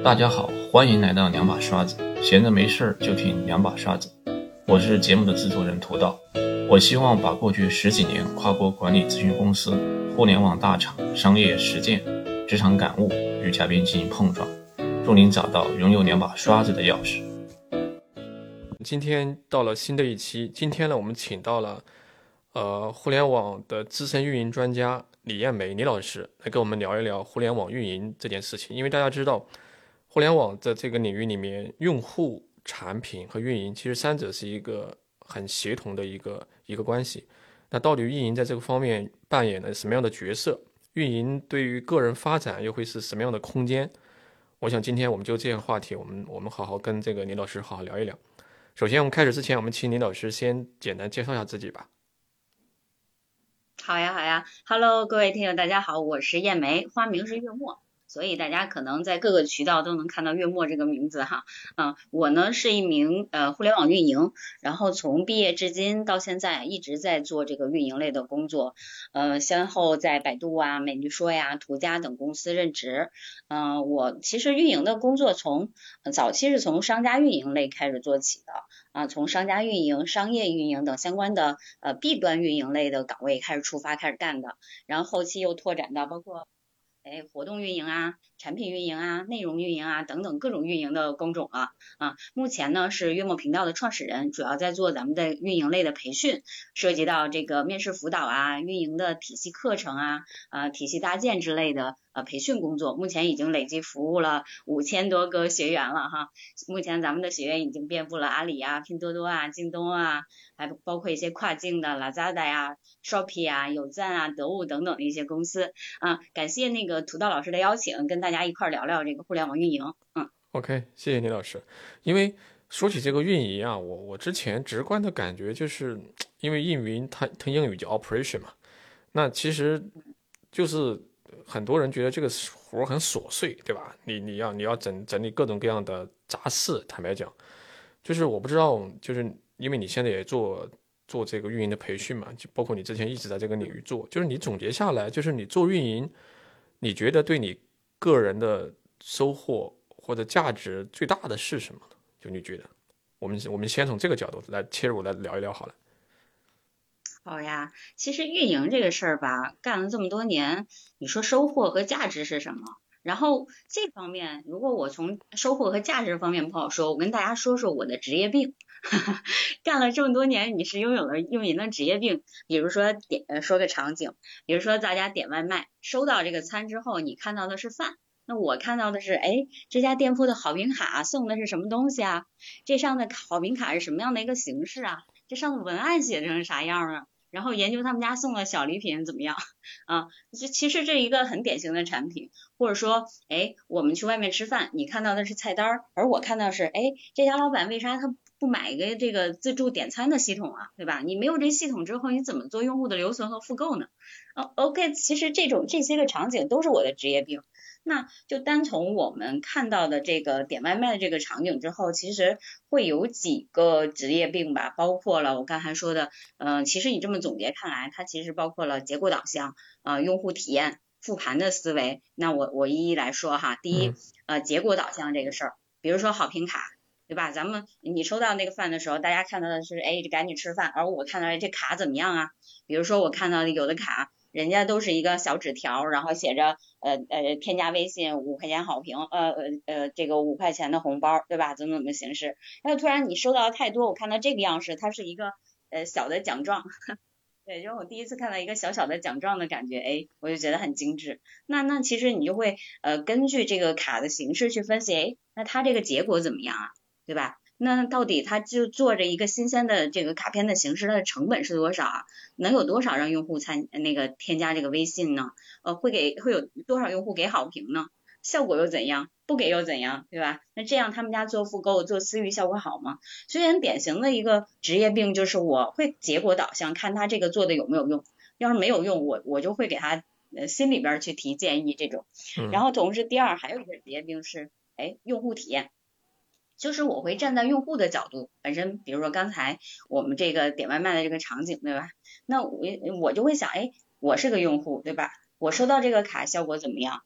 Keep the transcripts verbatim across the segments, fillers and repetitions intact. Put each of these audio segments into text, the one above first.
大家好，欢迎来到两把刷子，闲着没事儿就听两把刷子。我是节目的制作人涂道，我希望把过去十几年跨国管理咨询公司、互联网大厂、商业实践、职场感悟与嘉宾进行碰撞，助您找到拥有两把刷子的钥匙。 今天到了新的一期，今天呢，我们请到了呃互联网的资深运营专家李艳梅李老师来跟我们聊一聊互联网运营这件事情。因为大家知道，互联网的这个领域里面，用户、产品和运营其实三者是一个很协同的一个一个关系。那到底运营在这个方面扮演了什么样的角色？运营对于个人发展又会是什么样的空间？我想今天我们就这个话题，我们我们好好跟这个李老师好好聊一聊。首先，我们开始之前，我们请李老师先简单介绍一下自己吧。 好呀，好呀 ，Hello， 各位听友，大家好，我是艳梅，花名是月末，所以大家可能在各个渠道都能看到月末这个名字哈。嗯，我呢是一名呃互联网运营，然后从毕业至今到现在一直在做这个运营类的工作，呃，先后在百度啊、美丽说呀、途家等公司任职。嗯、呃，我其实运营的工作从、呃、早期是从商家运营类开始做起的。啊，从商家运营、商业运营等相关的呃 B 端运营类的岗位开始出发，开始干的，然后后期又拓展到包括哎活动运营啊、产品运营啊、内容运营啊等等各种运营的工种啊啊。目前呢是月末频道的创始人，主要在做咱们的运营类的培训，涉及到这个面试辅导啊、运营的体系课程啊、呃体系搭建之类的。呃，培训工作目前已经累计服务了五千多个学员了哈。目前咱们的学员已经遍布了阿里啊、拼多多啊、京东啊，还包括一些跨境的 Lazada 呀、Shopee 啊、有赞啊、得物等等的一些公司啊。感谢那个涂道老师的邀请，跟大家一块聊聊这个互联网运营。嗯 ，OK， 谢谢李老师。因为说起这个运营啊，我我之前直观的感觉就是，因为运营它它英语叫 operation 嘛，那其实就是。很多人觉得这个活很琐碎，对吧？你你要你要整整理各种各样的杂事，坦白讲，就是我不知道，就是因为你现在也做做这个运营的培训嘛，就包括你之前一直在这个领域做，就是你总结下来，就是你做运营，你觉得对你个人的收获或者价值最大的是什么呢？就你觉得，我们我们先从这个角度来切入来聊一聊好了。 好呀，其实运营这个事儿吧，干了这么多年，你说收获和价值是什么？然后这方面，如果我从收获和价值方面不好说，我跟大家说说我的职业病。干了这么多年，你是拥有了运营的职业病。比如说点呃说个场景，比如说大家点外卖，收到这个餐之后，你看到的是饭，那我看到的是，哎，这家店铺的好评卡送的是什么东西啊？这上的好评卡是什么样的一个形式啊？这上的文案写成啥样啊？然后研究他们家送的小礼品怎么样啊？这其实这一个很典型的产品，或者说，哎，我们去外面吃饭，你看到的是菜单，而我看到是，哎，这家老板为啥他不买一个这个自助点餐的系统啊？对吧？你没有这系统之后，你怎么做用户的留存和复购呢？哦 ，OK， 其实这种这些个场景都是我的职业病。那就单从我们看到的这个点外卖的这个场景之后，其实会有几个职业病吧，包括了我刚才说的，嗯、呃，其实你这么总结看来，它其实包括了结果导向，呃，用户体验、复盘的思维。那我我一一来说哈，第一，呃，结果导向这个事儿，比如说好评卡。对吧？咱们你收到那个饭的时候，大家看到的是，哎，赶紧吃饭，而我看到的这卡怎么样啊？比如说我看到的有的卡。人家都是一个小纸条，然后写着呃呃添加微信五块钱好评，呃呃呃这个五块钱的红包，对吧？怎么怎么形式？然后突然你收到的太多，我看到这个样式，它是一个呃小的奖状，对，就是我第一次看到一个小小的奖状的感觉，哎，我就觉得很精致。那那其实你就会呃根据这个卡的形式去分析，哎，那它这个结果怎么样啊？对吧？那到底它就做着一个新鲜的这个卡片的形式，它的成本是多少啊？能有多少让用户参那个添加这个微信呢？呃，会给会有多少用户给好评呢？效果又怎样？不给又怎样？对吧？那这样他们家做复购做私域效果好吗？所以很典型的一个职业病就是我会结果导向，看他这个做的有没有用。要是没有用，我我就会给他呃心里边去提建议这种。然后同时第二还有一个职业病是，哎，用户体验。就是我会站在用户的角度，本身比如说刚才我们这个点外卖的这个场景，对吧？那我我就会想，哎，我是个用户，对吧？我收到这个卡效果怎么样？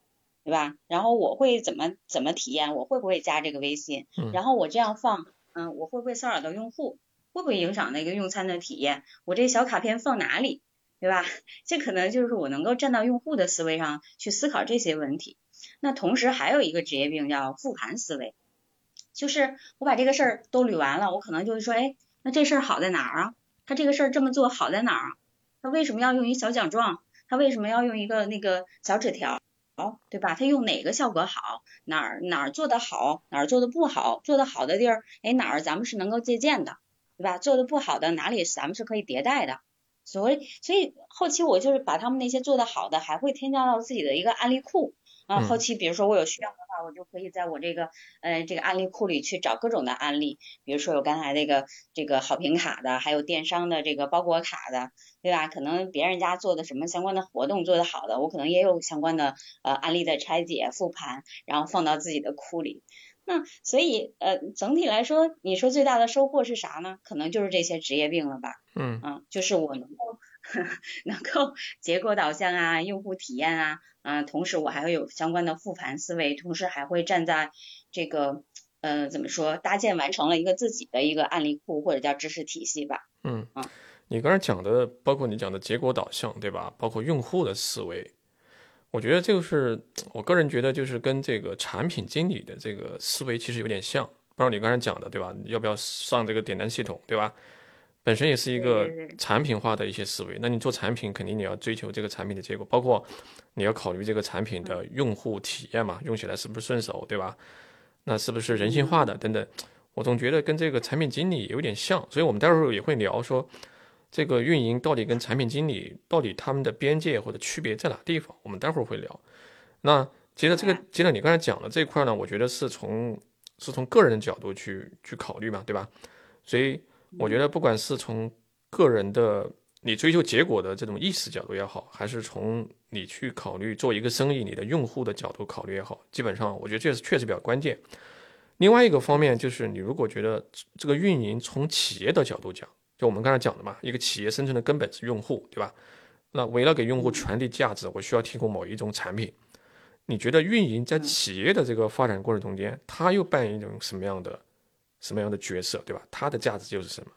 对吧？然后我会怎么怎么体验，我会不会加这个微信， 嗯然后我这样放，嗯，我会不会骚扰到用户，会不会影响那个用餐的体验，我这小卡片放哪里，对吧？这可能就是我能够站到用户的思维上去思考这些问题。那同时还有一个职业病叫复盘思维，就是我把这个事儿都捋完了，我可能就会说，哎，那这事儿好在哪儿啊？他这个事儿这么做好在哪儿啊？他为什么要用一小奖状？他为什么要用一个那个小纸条？对吧？他用哪个效果好？哪儿哪儿做得好？哪儿做得不好？做得好的地儿，哎，哪儿咱们是能够借鉴的，对吧？做得不好的哪里咱们是可以迭代的。所以，所以后期我就是把他们那些做得好的，还会添加到自己的一个案例库。啊，后期比如说我有需要的话，我就可以在我这个呃这个案例库里去找各种的案例，比如说有刚才那个这个好评卡的，还有电商的这个包裹卡的，对吧？可能别人家做的什么相关的活动做得好的，我可能也有相关的呃案例的拆解复盘，然后放到自己的库里。那所以呃整体来说，你说最大的收获是啥呢？可能就是这些职业病了吧。 嗯嗯，就是我能够能够结构导向啊，用户体验啊，嗯、呃，同时我还会有相关的复盘思维，同时还会站在这个呃怎么说，搭建完成了一个自己的一个案例库或者叫知识体系吧。 嗯， 嗯， 你刚才讲的，包括你讲的结果导向，对吧？包括用户的思维，我觉得就是我个人觉得就是跟这个产品经理的这个思维其实有点像。不知道你刚才讲的，对吧？要不要上这个点单系统，对吧？本身也是一个产品化的一些思维。那你做产品，肯定你要追求这个产品的结果，包括你要考虑这个产品的用户体验嘛，用起来是不是顺手，对吧？那是不是人性化的等等。我总觉得跟这个产品经理有点像，所以我们待会儿也会聊说，这个运营到底跟产品经理到底他们的边界或者区别在哪地方，我们待会儿会聊。那接着这个，接着你刚才讲的这块呢，我觉得是从是从个人的角度去去考虑嘛，对吧？所以我觉得不管是从个人的你追求结果的这种意识角度也好，还是从你去考虑做一个生意你的用户的角度考虑也好，基本上我觉得这是确实比较关键。另外一个方面就是，你如果觉得这个运营从企业的角度讲，就我们刚才讲的嘛，一个企业生存的根本是用户，对吧？那为了给用户传递价值，我需要提供某一种产品。你觉得运营在企业的这个发展过程中间，它又扮演一种什么样的什么样的角色，对吧？它的价值又是什么？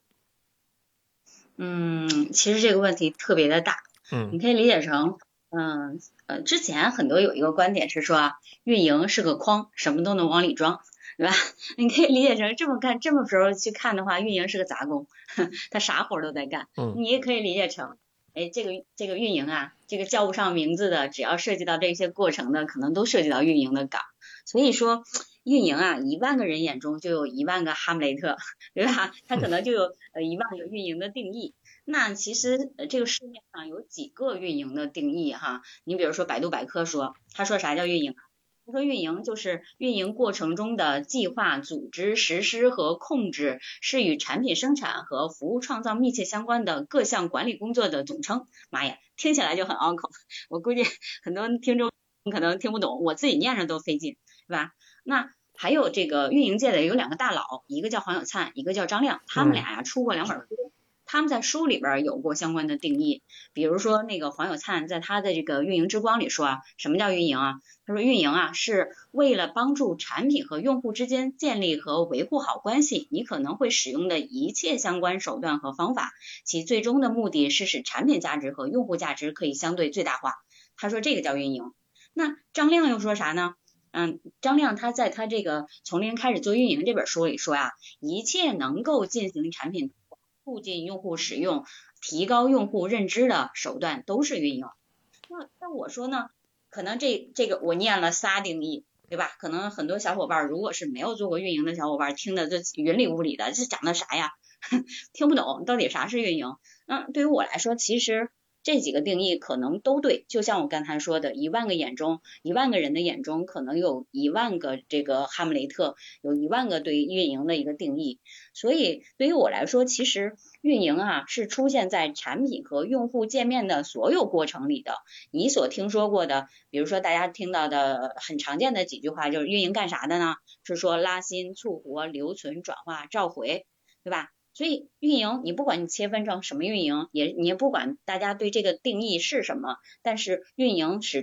嗯，其实这个问题特别的大， 嗯， 你可以理解成，嗯呃，之前很多有一个观点是说啊，运营是个筐，什么都能往里装，对吧？你可以理解成这么干，这么时候去看的话，运营是个杂工，他啥活都在干。 嗯， 你也可以理解成，哎，这个这个运营啊，这个叫不上名字的，只要涉及到这些过程的，可能都涉及到运营的岗。所以说，运营啊，一万个人眼中就有一万个哈姆雷特，对吧？他可能就有呃一万个运营的定义。那其实呃这个市面上有几个运营的定义哈，你比如说百度百科说，他说啥叫运营？他说运营就是运营过程中的计划、组织、实施和控制，是与产品生产和服务创造密切相关的各项管理工作的总称。妈呀，听起来就很拗口，我估计很多听众可能听不懂，我自己念上都费劲，是吧？那还有这个运营界的有两个大佬，一个叫黄有灿，一个叫张亮，他们俩呀出过两本书。他们在书里边有过相关的定义，比如说那个黄有灿在他的这个运营之光里说啊，什么叫运营啊？他说运营啊是为了帮助产品和用户之间建立和维护好关系，你可能会使用的一切相关手段和方法，其最终的目的是使产品价值和用户价值可以相对最大化。他说这个叫运营。那张亮又说啥呢？嗯，张亮他在他这个从零开始做运营这本书里说呀、啊，一切能够进行产品促进用户使用、提高用户认知的手段都是运营。那那我说呢，可能这这个我念了仨定义，对吧？可能很多小伙伴如果是没有做过运营的小伙伴，听的这云里雾里的，这讲的啥呀？听不懂，到底啥是运营？那对于我来说，其实这几个定义可能都对，就像我刚才说的，一万个眼中，一万个人的眼中，可能有一万个这个哈姆雷特，有一万个对运营的一个定义。所以对于我来说，其实运营啊是出现在产品和用户见面的所有过程里的。你所听说过的，比如说大家听到的很常见的几句话，就是运营干啥的呢？是说拉新、促活、留存、转化、召回，对吧？所以运营，你不管你切分成什么运营，也你也不管大家对这个定义是什么，但是运营始终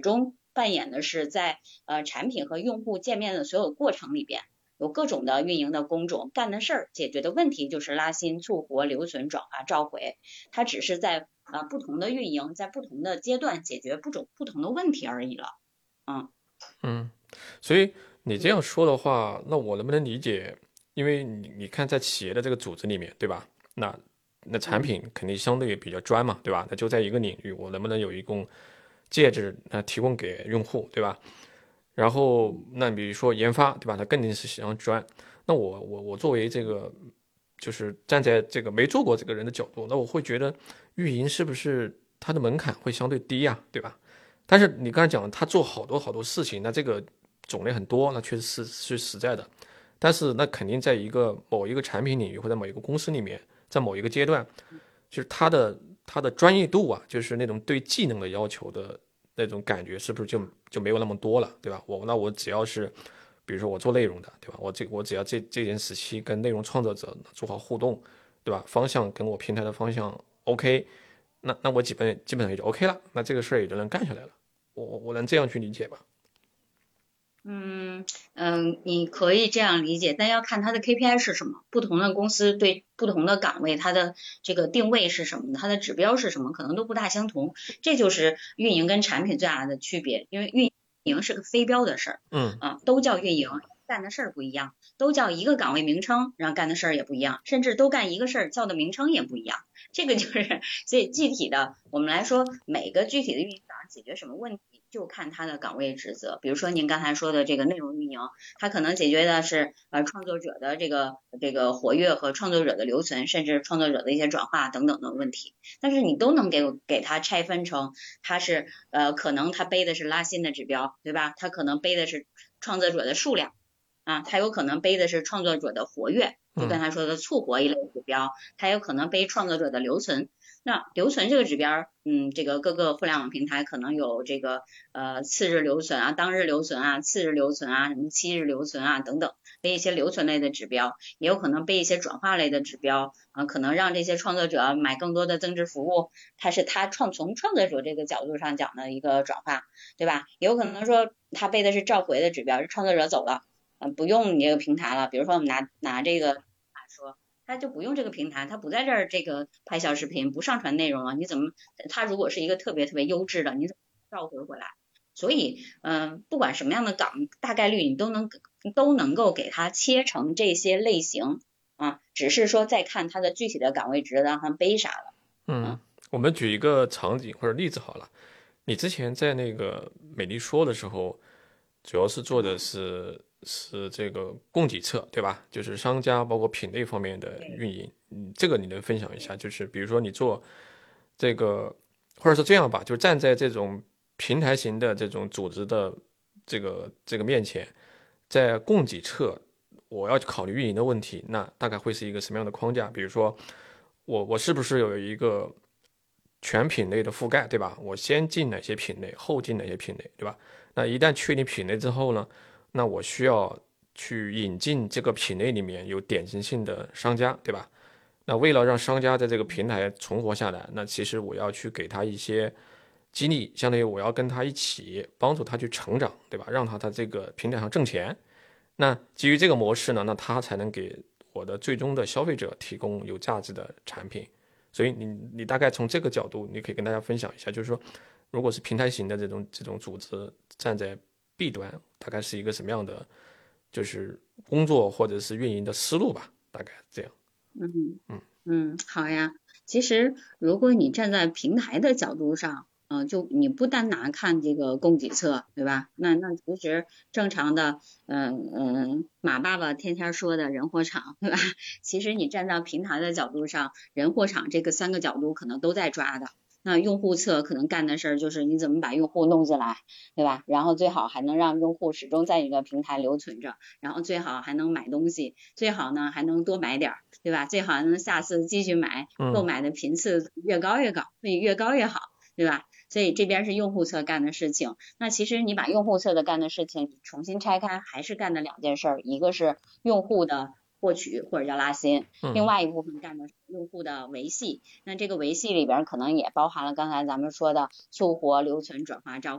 扮演的是在呃产品和用户见面的所有过程里边，有各种的运营的工种，干的事儿解决的问题就是拉新、促活、留存、转化、召回，它只是在呃不同的运营，在不同的阶段解决不种不同的问题而已了。嗯嗯，所以你这样说的话，那我能不能理解？因为你你看，在企业的这个组织里面，对吧？那那产品肯定相对比较专嘛，对吧？那就在一个领域，我能不能有一共介质那提供给用户，对吧？然后那比如说研发，对吧？它更定是相专。那我我我作为这个就是站在这个没做过这个人的角度，那我会觉得运营是不是它的门槛会相对低呀，对吧？但是你刚才讲他做好多好多事情，那这个种类很多，那确实是是实在的。但是那肯定在一个某一个产品领域或者某一个公司里面，在某一个阶段，就是他的他的专业度啊，就是那种对技能的要求的那种感觉，是不是就就没有那么多了，对吧？我那我只要是，比如说我做内容的，对吧？我这我只要这这件时期跟内容创作者做好互动，对吧？方向跟我平台的方向 OK，那那我基本基本上也就 OK 了，那这个事儿也就能干下来了。我我能这样去理解吧？ 嗯嗯，你可以这样理解，但要看它的 K P I 是什么。不同的公司对不同的岗位，它的这个定位是什么，它的指标是什么，可能都不大相同。这就是运营跟产品最大的区别，因为运营是个非标的事儿， 嗯啊，都叫运营，干的事儿不一样，都叫一个岗位名称，然后干的事儿也不一样，甚至都干一个事儿，叫的名称也不一样。这个就是，所以具体的我们来说，每个具体的运营想解决什么问题，就看他的岗位职责。比如说您刚才说的这个内容运营，它可能解决的是呃创作者的这个这个活跃和创作者的留存，甚至创作者的一些转化等等的问题。但是你都能给给它拆分成，它是呃可能它背的是拉新的指标，对吧？它可能背的是创作者的数量。啊，它有可能背的是创作者的活跃，就刚才说的促活一类指标，它有可能背创作者的留存。那留存这个指标，嗯，这个各个互联网平台可能有这个呃次日留存啊、当日留存啊、次日留存啊、什么七日留存啊等等，背一些留存类的指标，也有可能背一些转化类的指标啊，可能让这些创作者买更多的增值服务，它是他创从创作者这个角度上讲的一个转化，对吧？也有可能说他背的是召回的指标，是创作者走了。嗯，不用你这个平台了。比如说我们拿拿这个说，他就不用这个平台，他不在这儿这个拍小视频，不上传内容了，你怎么？他如果是一个特别特别优质的，你怎么召回回来？所以，嗯、呃，不管什么样的岗，大概率你都能都能够给它切成这些类型啊，只是说再看它的具体的岗位值让它背啥了。 嗯，我们举一个场景或者例子好了。你之前在那个美丽说的时候，主要是做的是是这个供给侧，对吧？就是商家包括品类方面的运营。嗯，这个你能分享一下？就是比如说你做这个，或者是这样吧，就站在这种平台型的这种组织的这个这个面前，在供给侧，我要考虑运营的问题，那大概会是一个什么样的框架？比如说，我我是不是有一个全品类的覆盖，对吧？我先进哪些品类，后进哪些品类，对吧？那一旦确定品类之后呢，那我需要去引进这个品类里面有典型性的商家，对吧？那为了让商家在这个平台存活下来，那其实我要去给他一些激励，相当于我要跟他一起帮助他去成长，对吧？让他在这个平台上挣钱。那基于这个模式呢，那他才能给我的最终的消费者提供有价值的产品。所以你你大概从这个角度，你可以跟大家分享一下，就是说，如果是平台型的这种这种组织站在 B 端，大概是一个什么样的就是工作或者是运营的思路吧，大概这样。 嗯嗯嗯，好呀。其实如果你站在平台的角度上，嗯、呃，就你不单拿看这个供给侧，对吧？那那其实正常的，嗯、呃、嗯、呃，马爸爸天天说的人货场，对吧？其实你站到平台的角度上，人货场这个三个角度可能都在抓的。那用户侧可能干的事儿就是你怎么把用户弄进来，对吧？然后最好还能让用户始终在一个平台留存着，然后最好还能买东西，最好呢还能多买点儿，对吧？最好能下次继续买，购买的频次越高越高，所以越高越好，对吧？所以这边是用户侧干的事情。那其实你把用户侧的干的事情重新拆开，还是干的两件事儿，一个是用户的获取或者叫拉新，另外一部分干的是用户的维系。那这个维系里边可能也包含了刚才咱们说的促活、留存、转化、召回。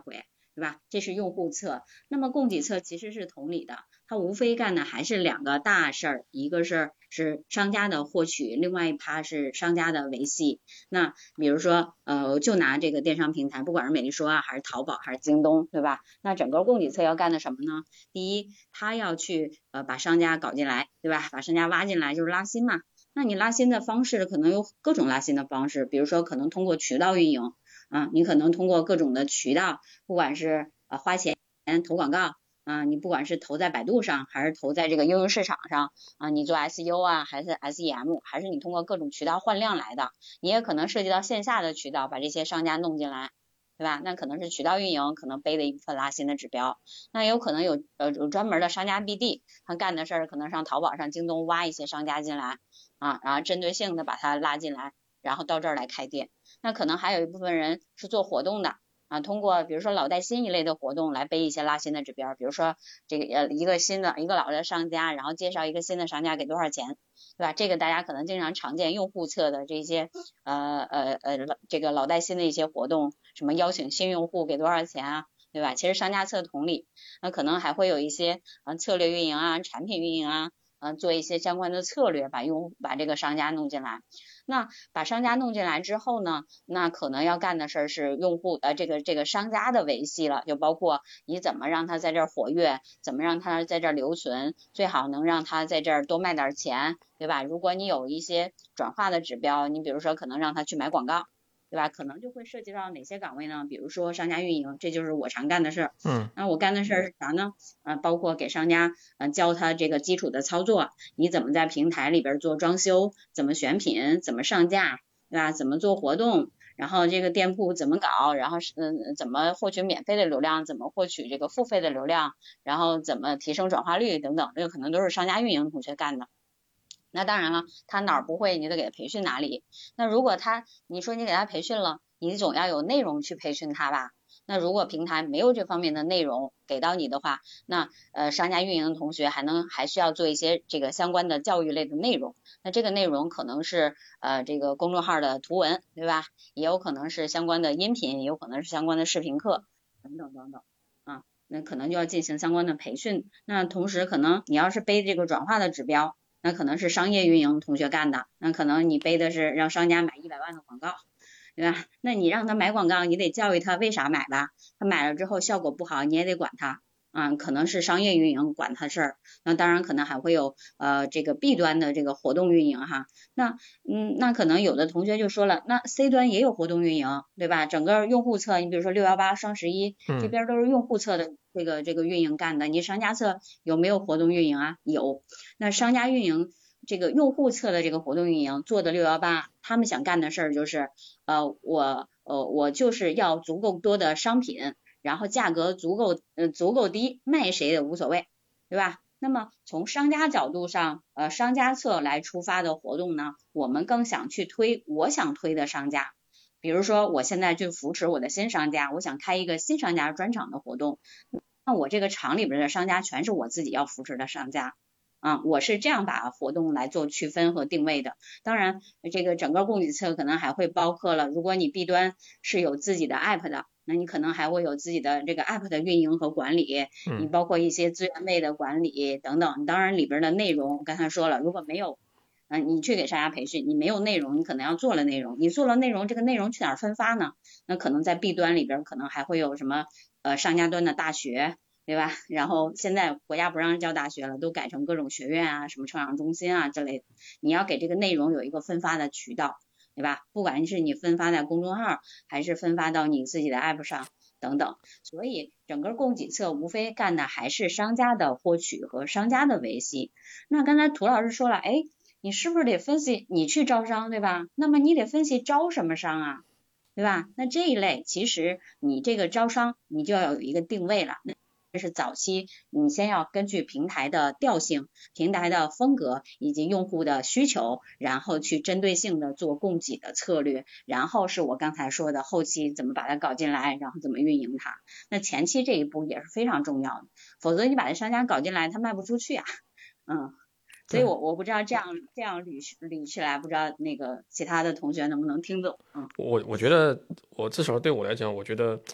对吧？这是用户侧。那么供给侧其实是同理的，它无非干的还是两个大事儿，一个是是商家的获取，另外一趴是商家的维系。那比如说呃，就拿这个电商平台，不管是美丽说啊，还是淘宝，还是京东，对吧？那整个供给侧要干的什么呢？第一，他要去呃把商家搞进来，对吧？把商家挖进来就是拉新嘛。那你拉新的方式可能有各种拉新的方式，比如说可能通过渠道运营啊，你可能通过各种的渠道，不管是呃花钱投广告啊，你不管是投在百度上，还是投在这个应用市场上啊，你做 S E O 啊，还是 S E M， 还是你通过各种渠道换量来的，你也可能涉及到线下的渠道，把这些商家弄进来，对吧？那可能是渠道运营可能背的一部分拉新的指标，那也有可能有呃有专门的商家 B D， 他干的事儿可能上淘宝上京东挖一些商家进来啊，然后针对性的把他拉进来，然后到这儿来开店。那可能还有一部分人是做活动的啊，通过比如说老带新一类的活动来背一些拉新的指标，比如说这个呃一个新的一个老的商家，然后介绍一个新的商家给多少钱，对吧？这个大家可能经常常见用户侧的这些呃呃呃这个老带新的一些活动，什么邀请新用户给多少钱啊，对吧？其实商家侧同理，那可能还会有一些呃策略运营啊、产品运营啊，呃做一些相关的策略，把用把这个商家弄进来。那把商家弄进来之后呢，那可能要干的事儿是用户呃这个这个商家的维系了，就包括你怎么让他在这儿活跃，怎么让他在这儿留存，最好能让他在这儿多卖点钱，对吧？如果你有一些转化的指标，你比如说可能让他去买广告，对吧？可能就会涉及到哪些岗位呢？比如说商家运营，这就是我常干的事儿。 嗯， 那我干的事儿是啥呢？呃，包括给商家呃教他这个基础的操作，你怎么在平台里边做装修，怎么选品，怎么上架，对吧？怎么做活动，然后这个店铺怎么搞，然后嗯怎么获取免费的流量，怎么获取这个付费的流量，然后怎么提升转化率等等，这个可能都是商家运营同学干的。那当然了，他哪儿不会，你得给他培训哪里。那如果他，你说你给他培训了，你总要有内容去培训他吧？那如果平台没有这方面的内容给到你的话，那呃商家运营的同学还能还需要做一些这个相关的教育类的内容。那这个内容可能是呃这个公众号的图文，对吧？也有可能是相关的音频，也有可能是相关的视频课等等等等啊。那可能就要进行相关的培训。那同时可能你要是背这个转化的指标，那可能是商业运营同学干的，那可能你背的是让商家买一百万的广告，对吧？那你让他买广告，你得教育他为啥买吧，他买了之后效果不好，你也得管他啊，可能是商业运营管他事儿。那当然可能还会有呃这个 B 端的这个活动运营哈。那嗯那可能有的同学就说了，那 C 端也有活动运营，对吧？整个用户侧，你比如说六一八双十一这边都是用户侧的这个这个运营干的，你商家侧有没有活动运营啊？有。那商家运营这个用户侧的这个活动运营做的六一八，他们想干的事儿就是呃我呃我就是要足够多的商品，然后价格足够呃足够低，卖谁也无所谓，对吧？那么从商家角度上，呃商家侧来出发的活动呢，我们更想去推我想推的商家。比如说我现在就扶持我的新商家，我想开一个新商家专场的活动，那我这个场里边的商家全是我自己要扶持的商家。啊，我是这样把活动来做区分和定位的。当然，这个整个供给侧可能还会包括了，如果你 B 端是有自己的 app 的，那你可能还会有自己的这个 app 的运营和管理，你包括一些资源位的管理等等。当然里边的内容，刚才说了，如果没有，啊，你去给商家培训，你没有内容，你可能要做了内容，你做了内容，这个内容去哪儿分发呢？那可能在 B 端里边可能还会有什么呃商家端的大学。对吧？然后现在国家不让叫大学了，都改成各种学院啊，什么成长中心啊之类的。你要给这个内容有一个分发的渠道，对吧？不管是你分发在公众号，还是分发到你自己的 app 上等等。所以整个供给侧无非干的还是商家的获取和商家的维系。那刚才涂老师说了，哎，你是不是得分析你去招商，对吧？那么你得分析招什么商啊，对吧？那这一类其实你这个招商你就要有一个定位了。那这是早期你先要根据平台的调性、平台的风格以及用户的需求，然后去针对性的做供给的策略，然后是我刚才说的后期怎么把它搞进来，然后怎么运营它。那前期这一步也是非常重要的，否则你把这商家搞进来，他卖不出去啊。嗯，所以我我不知道这样这样捋捋起来，不知道那个其他的同学能不能听懂。嗯， 我我觉得我至少对我来讲，我觉得。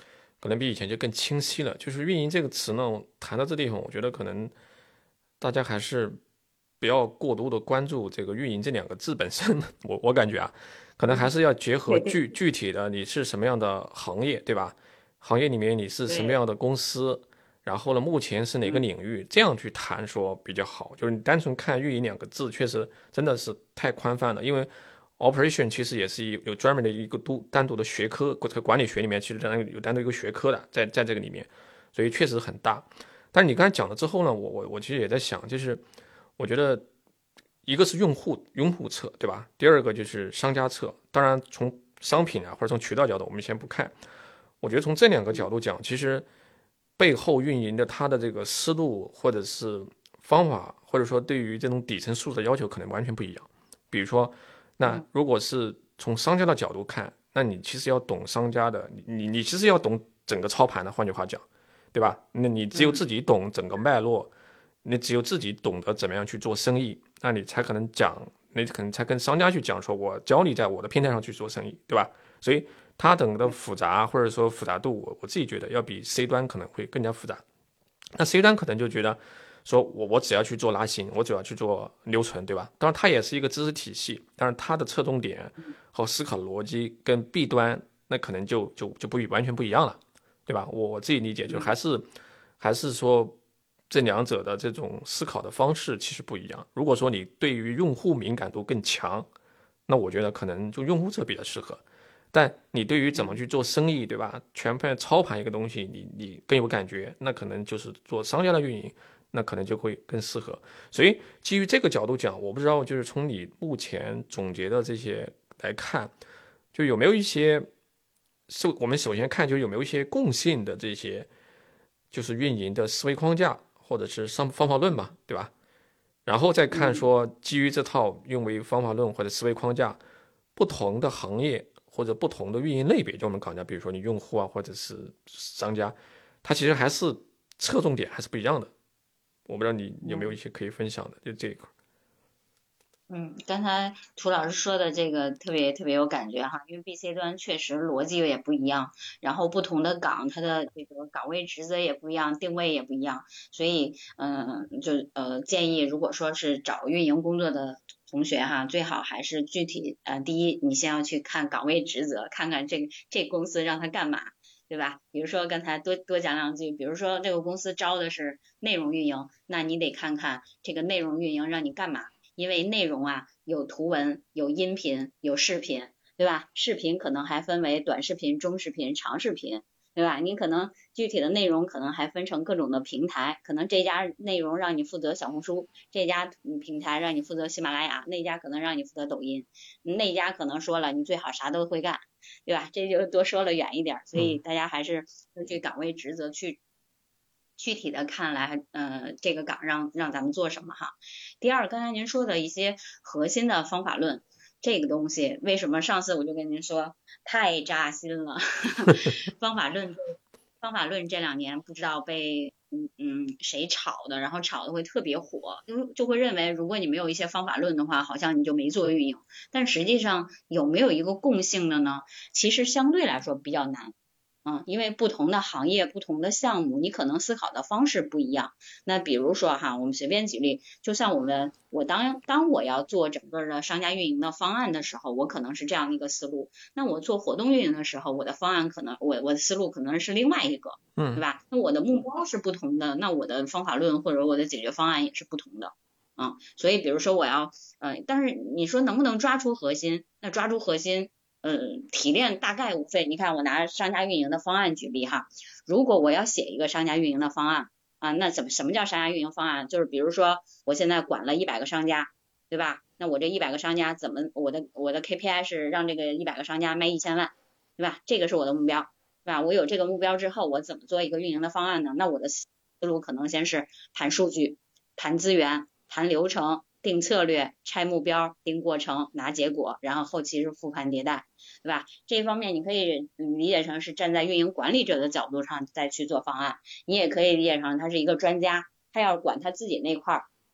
可能比以前就更清晰了。就是运营这个词呢，谈到这地方，我觉得可能大家还是不要过多的关注这个运营这两个字本身，我我感觉啊，可能还是要结合具具体的你是什么样的行业，对吧？行业里面你是什么样的公司，然后呢，目前是哪个领域，这样去谈说比较好。就是你单纯看运营两个字，确实真的是太宽泛了，因为 operation 其实也是有专门的一个独单独的学科，在管理学里面其实有单独一个学科的，在在这个里面，所以确实很大。但你刚才讲了之后呢，我我我其实也在想，就是我觉得一个是用户用户侧，对吧？第二个就是商家侧。当然从商品啊或者从渠道角度我们先不看，我觉得从这两个角度讲，其实背后运营的它的这个思路或者是方法，或者说对于这种底层素质的要求可能完全不一样。比如说，那如果是从商家的角度看，那你其实要懂商家的，你你其实要懂整个操盘的，换句话讲，对吧？那你只有自己懂整个脉络，你只有自己懂得怎么样去做生意，那你才可能讲，你可能才跟商家去讲说，我教你在我的平台上去做生意，对吧？所以它整个的复杂或者说复杂度，我我自己觉得要比 C 端可能会更加复杂。那 C 端可能就觉得说我我只要去做拉新，我只要去做留存，对吧？当然它也是一个知识体系，但是它的侧重点和思考逻辑跟 B 端那可能就就就不完全不一样了，对吧？我我自己理解就还是还是说这两者的这种思考的方式其实不一样。如果说你对于用户敏感度更强，那我觉得可能就用户侧比较适合。但你对于怎么去做生意，对吧？全盘操盘一个东西，你你更有感觉，那可能就是做商家的运营，那可能就会更适合。所以基于这个角度讲，我不知道就是从你目前总结的这些来看，就有没有一些，首我们首先看就有没有一些共性的这些，就是运营的思维框架或者是方方法论嘛，对吧？然后再看说基于这套用为方法论或者思维框架，不同的行业或者不同的运营类别，就我们讲讲，比如说你用户啊，或者是商家，它其实还是侧重点还是不一样的。我不知道你有没有一些可以分享的，就这一块。 嗯，刚才涂老师说的这个特别特别有感觉哈，因为 B C 端确实逻辑也不一样，然后不同的岗它的这个岗位职责也不一样，定位也不一样，所以嗯、呃、就呃建议如果说是找运营工作的同学哈，最好还是具体呃第一你先要去看岗位职责，看看这个这个公司让他干嘛。对吧？比如说刚才多多讲两句，比如说这个公司招的是内容运营，那你得看看这个内容运营让你干嘛。因为内容啊有图文有音频有视频，对吧？视频可能还分为短视频中视频长视频，对吧？你可能具体的内容可能还分成各种的平台，可能这家内容让你负责小红书，这家平台让你负责喜马拉雅，那家可能让你负责抖音，那家可能说了你最好啥都会干，对吧？这就多说了远一点，所以大家还是根据岗位职责去具体的看来，呃，这个岗让让咱们做什么哈。第二，刚才您说的一些核心的方法论，这个东西为什么上次我就跟您说太扎心了？方法论，方法论这两年不知道被嗯嗯谁炒的，然后炒的会特别火，就就会认为如果你没有一些方法论的话，好像你就没做运营。但实际上有没有一个共性的呢？其实相对来说比较难。嗯，因为不同的行业、不同的项目，你可能思考的方式不一样。那比如说哈，我们随便举例，就像我们我当当我要做整个的商家运营的方案的时候，我可能是这样一个思路。那我做活动运营的时候，我的方案可能我我的思路可能是另外一个， 嗯， 对吧？那我的目标是不同的，那我的方法论或者我的解决方案也是不同的。嗯，所以比如说我要呃，但是你说能不能抓出核心？那抓住核心。嗯，提炼大概无非，你看我拿商家运营的方案举例哈，如果我要写一个商家运营的方案啊，那怎么什么叫商家运营方案？就是比如说我现在管了一百个商家，对吧？那我这一百个商家怎么我的我的 K P I 是让这个一百个商家卖一千万，对吧？这个是我的目标，对吧？我有这个目标之后，我怎么做一个运营的方案呢？那我的思路可能先是谈数据、谈资源、谈流程。定策略、拆目标、定过程、拿结果，然后后期是复盘迭代，对吧？这一方面你可以理解成是站在运营管理者的角度上再去做方案，你也可以理解成他是一个专家，他要管他自己那块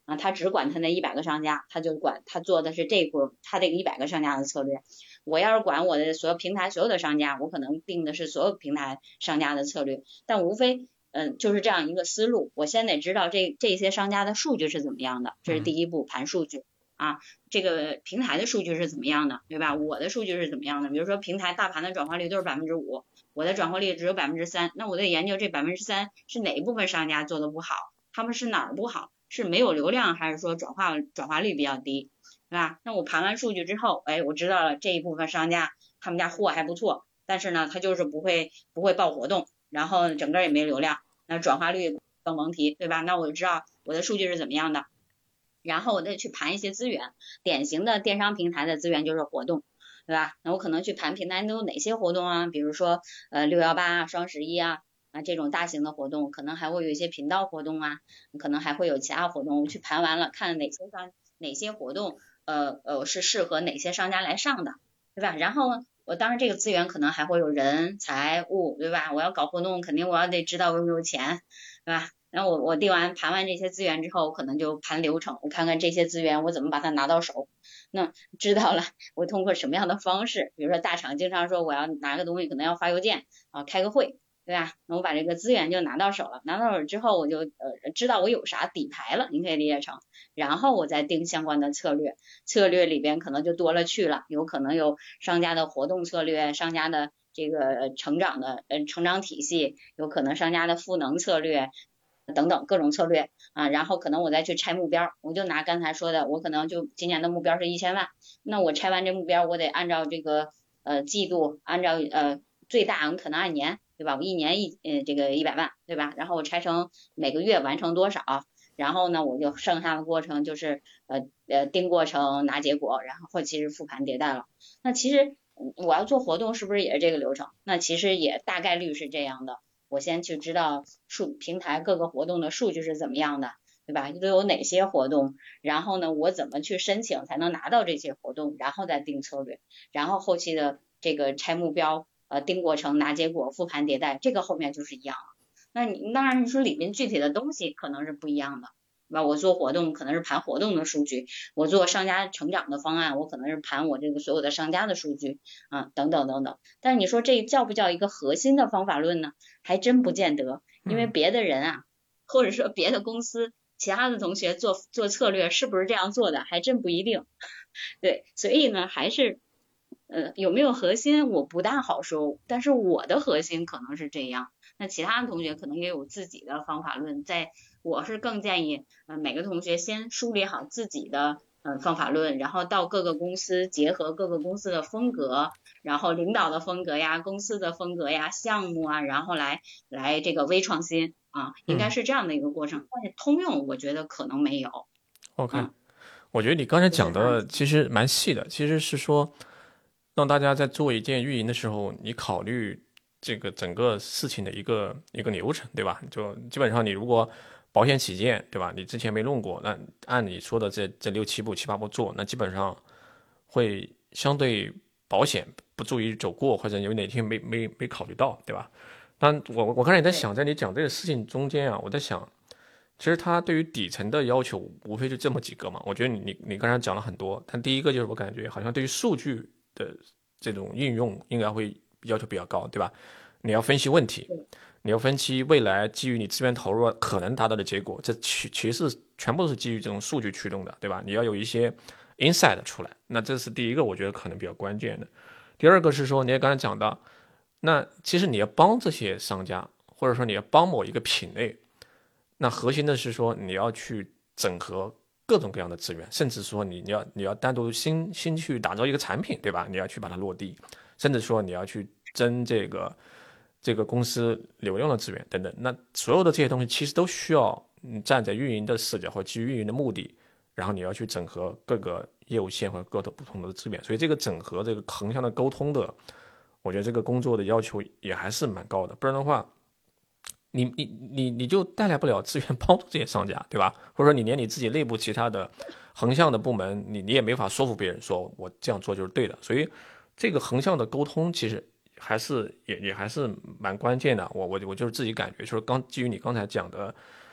啊，他只管他那一百个商家，他就管他做的是这股他这个一百个商家的策略。我要是管我的所有平台所有的商家，我可能定的是所有平台商家的策略，但无非嗯就是这样一个思路。我先得知道这这些商家的数据是怎么样的，这是第一步，盘数据啊，这个平台的数据是怎么样的，对吧？我的数据是怎么样的？比如说平台大盘的转化率都是百分之五，我的转化率只有百分之三，那我得研究这百分之三是哪一部分商家做的不好，他们是哪儿不好？是没有流量，还是说转化转化率比较低，对吧？那我盘完数据之后，哎，我知道了这一部分商家他们家货还不错，但是呢，他就是不会不会报活动，然后整个也没流量，那转化率更甭提，对吧？那我就知道我的数据是怎么样的，然后我再去盘一些资源，典型的电商平台的资源就是活动，对吧？那我可能去盘平台都有哪些活动啊？比如说呃六幺八啊、双十一啊。啊，这种大型的活动，可能还会有一些频道活动啊，可能还会有其他活动，我去盘完了，看哪些商哪些活动，呃呃是适合哪些商家来上的，对吧？然后我当然这个资源可能还会有人、财物，对吧？我要搞活动，肯定我要得知道我有没有钱，对吧？然后我我定完盘完这些资源之后，我可能就盘流程，我看看这些资源我怎么把它拿到手。那知道了，我通过什么样的方式？比如说大厂经常说我要拿个东西，可能要发邮件啊，开个会。对吧？那我把这个资源就拿到手了，拿到手之后我就呃知道我有啥底牌了，你可以理解成，然后我再定相关的策略，策略里边可能就多了去了，有可能有商家的活动策略，商家的这个成长的呃成长体系，有可能商家的赋能策略等等各种策略啊，然后可能我再去拆目标，我就拿刚才说的，我可能就今年的目标是一千万，那我拆完这目标，我得按照这个呃季度，按照呃最大我可能按年。对吧？我一年一呃这个一百万，对吧？然后我拆成每个月完成多少，然后呢，我就剩下的过程就是呃呃定过程拿结果，然后后期是复盘迭代了。那其实我要做活动是不是也是这个流程？那其实也大概率是这样的。我先去知道数平台各个活动的数据是怎么样的，对吧？都有哪些活动？然后呢，我怎么去申请才能拿到这些活动？然后再定策略，然后后期的这个拆目标。呃，定过程、拿结果、复盘迭代，这个后面就是一样了。那你当然你说里面具体的东西可能是不一样的，对吧？我做活动可能是盘活动的数据，我做商家成长的方案，我可能是盘我这个所有的商家的数据啊，等等等等。但是你说这叫不叫一个核心的方法论呢？还真不见得，因为别的人啊，或者说别的公司其他的同学做做策略是不是这样做的，还真不一定。对，所以呢，还是。呃，有没有核心我不大好说，但是我的核心可能是这样，那其他的同学可能也有自己的方法论，在我是更建议呃每个同学先梳理好自己的呃方法论，然后到各个公司结合各个公司的风格，然后领导的风格呀，公司的风格呀，项目啊，然后来来这个微创新啊，应该是这样的一个过程，嗯、但是通用我觉得可能没有。 OK，、嗯、我觉得你刚才讲的其实蛮细的，其实是说。让大家在做一件运营的时候，你考虑这个整个事情的一个一个流程，对吧？就基本上你如果保险起见，对吧？你之前没弄过，那按你说的这这六七步七八步做，那基本上会相对保险，不至于走过，或者有哪天没没没考虑到，对吧？但我我刚才也在想，在你讲这个事情中间啊，我在想，其实它对于底层的要求无非就这么几个嘛。我觉得你你你刚才讲了很多，但第一个就是我感觉好像对于数据的这种应用应该会要求比较高，对吧？你要分析问题，你要分析未来基于你资源投入可能达到的结果，这其其实全部都是基于这种数据驱动的，对吧？你要有一些 insight 出来，那这是第一个，我觉得可能比较关键的。第二个是说，你也刚才讲到，那其实你要帮这些商家，或者说你要帮某一个品类，那核心的是说你要去整合各种各样的资源，甚至说你你要你要单独新新去打造一个产品，对吧？你要去把它落地，甚至说你要去争这个这个公司流量的资源等等。那所有的这些东西其实都需要你站在运营的视角或基于运营的目的，然后你要去整合各个业务线和各个不同的资源。所以这个整合这个横向的沟通的，我觉得这个工作的要求也还是蛮高的，不然的话。你你你你就带来不了资源帮助这些商家，对吧？或者说你连你自己内部其他的横向的部门，你你也没法说服别人说我这样做就是对的。所以这个横向的沟通其实还是也也还是蛮关键的。我我我就是自己感觉，就是刚基于你刚才讲的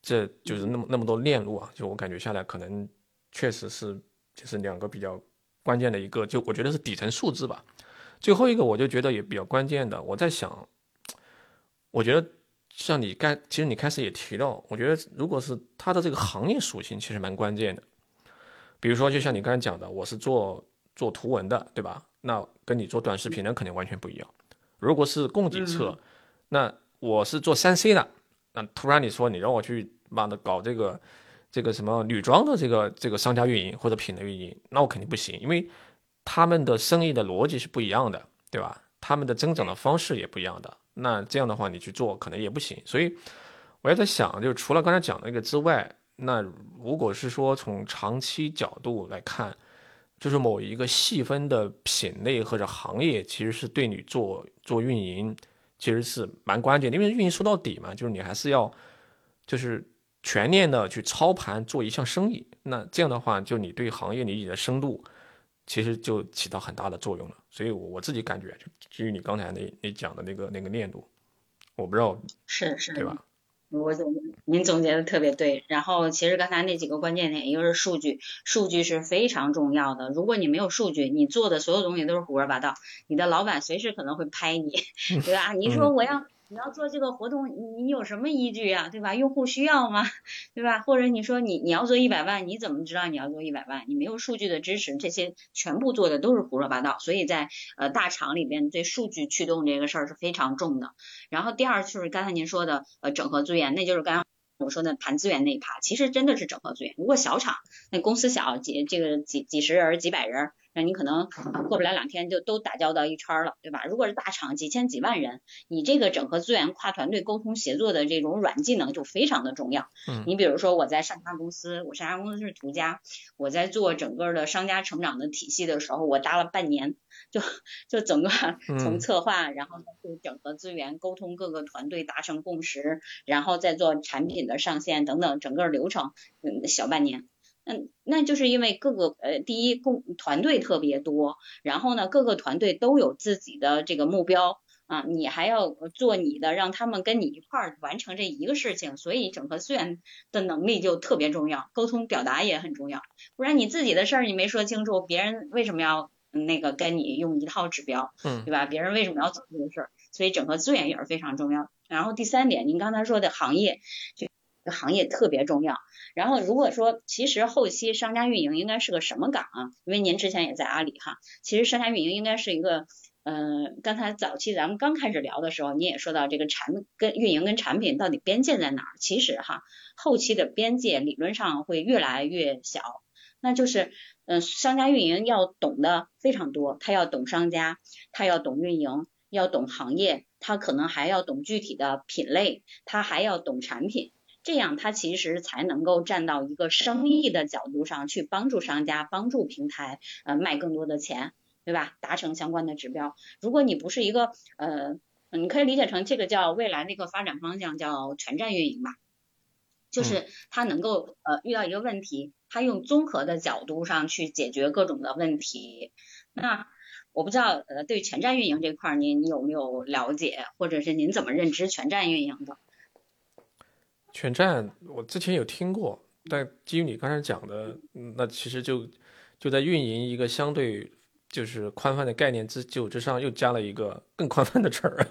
这就是那么那么多链路啊，就我感觉下来，可能确实是就是两个比较关键的一个，就我觉得是底层数字吧。最后一个我就觉得也比较关键的，我在想，我觉得像你刚其实你开始也提到，我觉得如果是它的这个行业属性，其实蛮关键的。比如说，就像你刚才讲的，我是做做图文的，对吧？那跟你做短视频的肯定完全不一样。如果是供给侧， 嗯那我是做三 C 的，那突然你说你让我去妈的搞这个这个什么女装的这个这个商家运营或者品类运营，那我肯定不行，因为他们的生意的逻辑是不一样的，对吧？他们的增长的方式也不一样的，那这样的话你去做可能也不行。所以我也在想，就除了刚才讲的那个之外，那如果是说从长期角度来看，就是某一个细分的品类或者行业，其实是对你做做运营其实是蛮关键的，因为运营说到底嘛，就是你还是要就是全面的去操盘做一项生意，那这样的话，就你对行业理解的深度，其实就起到很大的作用了。所以我我自己感觉，就基于你刚才那那讲的那个那个链路，我不知道是是， 对吧？ 我总您总结的特别对。然后其实刚才那几个关键点，一个是数据，数据是非常重要的。如果你没有数据，你做的所有东西都是胡说八道，你的老板随时可能会拍你，对吧？你说我要你要做这个活动，你你有什么依据啊，对吧？用户需要吗？对吧？或者你说你你要做一百万，你怎么知道你要做一百万？你没有数据的支持，这些全部做的都是胡说八道。所以在呃大厂里边，对数据驱动这个事儿是非常重的。然后第二就是刚才您说的呃整合资源，那就是刚刚我说的盘资源那一趴，其实真的是整合资源。如果小厂那公司小几这个几几十人几百人，那你可能过不了两天就都打交道一圈了，对吧？如果是大厂几千几万人，你这个整合资源跨团队沟通协作的这种软技能就非常的重要。你比如说我在上家公司，我上家公司是途家，我在做整个的商家成长的体系的时候，我搭了半年，就就整个从策划，然后再去整合资源，沟通各个团队达成共识，然后再做产品的上线等等，整个流程嗯小半年。嗯，那就是因为各个呃，第一共团队特别多，然后呢，各个团队都有自己的这个目标啊，你还要做你的，让他们跟你一块儿完成这一个事情，所以整合资源的能力就特别重要，沟通表达也很重要，不然你自己的事儿你没说清楚，别人为什么要那个跟你用一套指标， 嗯， 对吧？别人为什么要做这个事儿？所以整合资源也是非常重要。然后第三点，您刚才说的行业，这个行业特别重要。然后如果说其实后期商家运营应该是个什么岗啊？因为您之前也在阿里哈，其实商家运营应该是一个，呃，刚才早期咱们刚开始聊的时候，你也说到这个产跟运营跟产品到底边界在哪儿？其实哈，后期的边界理论上会越来越小。那就是，嗯、呃，商家运营要懂的非常多，他要懂商家，他要懂运营，要懂行业，他可能还要懂具体的品类，他还要懂产品，这样他其实才能够站到一个生意的角度上去帮助商家，帮助平台，呃，卖更多的钱，对吧？达成相关的指标。如果你不是一个，呃，你可以理解成这个叫未来的一个发展方向叫全站运营吧。就是他能够呃遇到一个问题，他用综合的角度上去解决各种的问题。那我不知道呃对全站运营这块您有没有了解，或者是您怎么认知全站运营的？ 全站我之前有听过，但基于你刚才讲的，那其实就就在运营一个相对就是宽泛的概念之就之上，又加了一个更宽泛的词儿。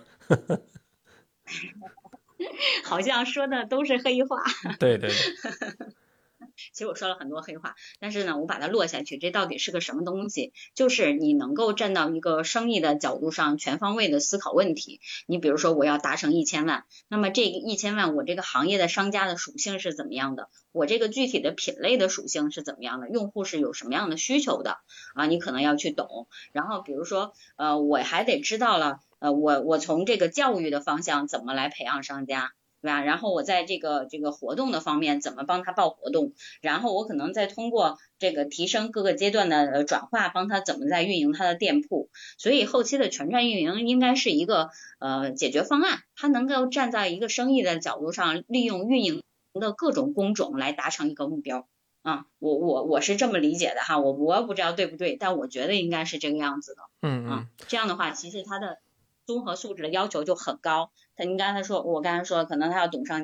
好像说的都是黑话。 对对对。 其实我说了很多黑话，但是呢，我把它落下去，这到底是个什么东西？就是你能够站到一个生意的角度上，全方位的思考问题。你比如说，我要达成一千万，那么这个一千万，我这个行业的商家的属性是怎么样的？我这个具体的品类的属性是怎么样的？用户是有什么样的需求的？啊，你可能要去懂。然后比如说，呃，我还得知道了，呃，我我从这个教育的方向怎么来培养商家。对吧？然后我在这个这个活动的方面怎么帮他报活动，然后我可能再通过这个提升各个阶段的转化，帮他怎么在运营他的店铺。所以后期的全站运营应该是一个呃解决方案，它能够站在一个生意的角度上，利用运营的各种工种来达成一个目标。啊，我我我是这么理解的哈，我我不知道对不对，但我觉得应该是这个样子的。 嗯嗯， 啊，这样的话，其实它的综合素质的要求就很高。他您刚才说，我刚才说可能他要懂商家，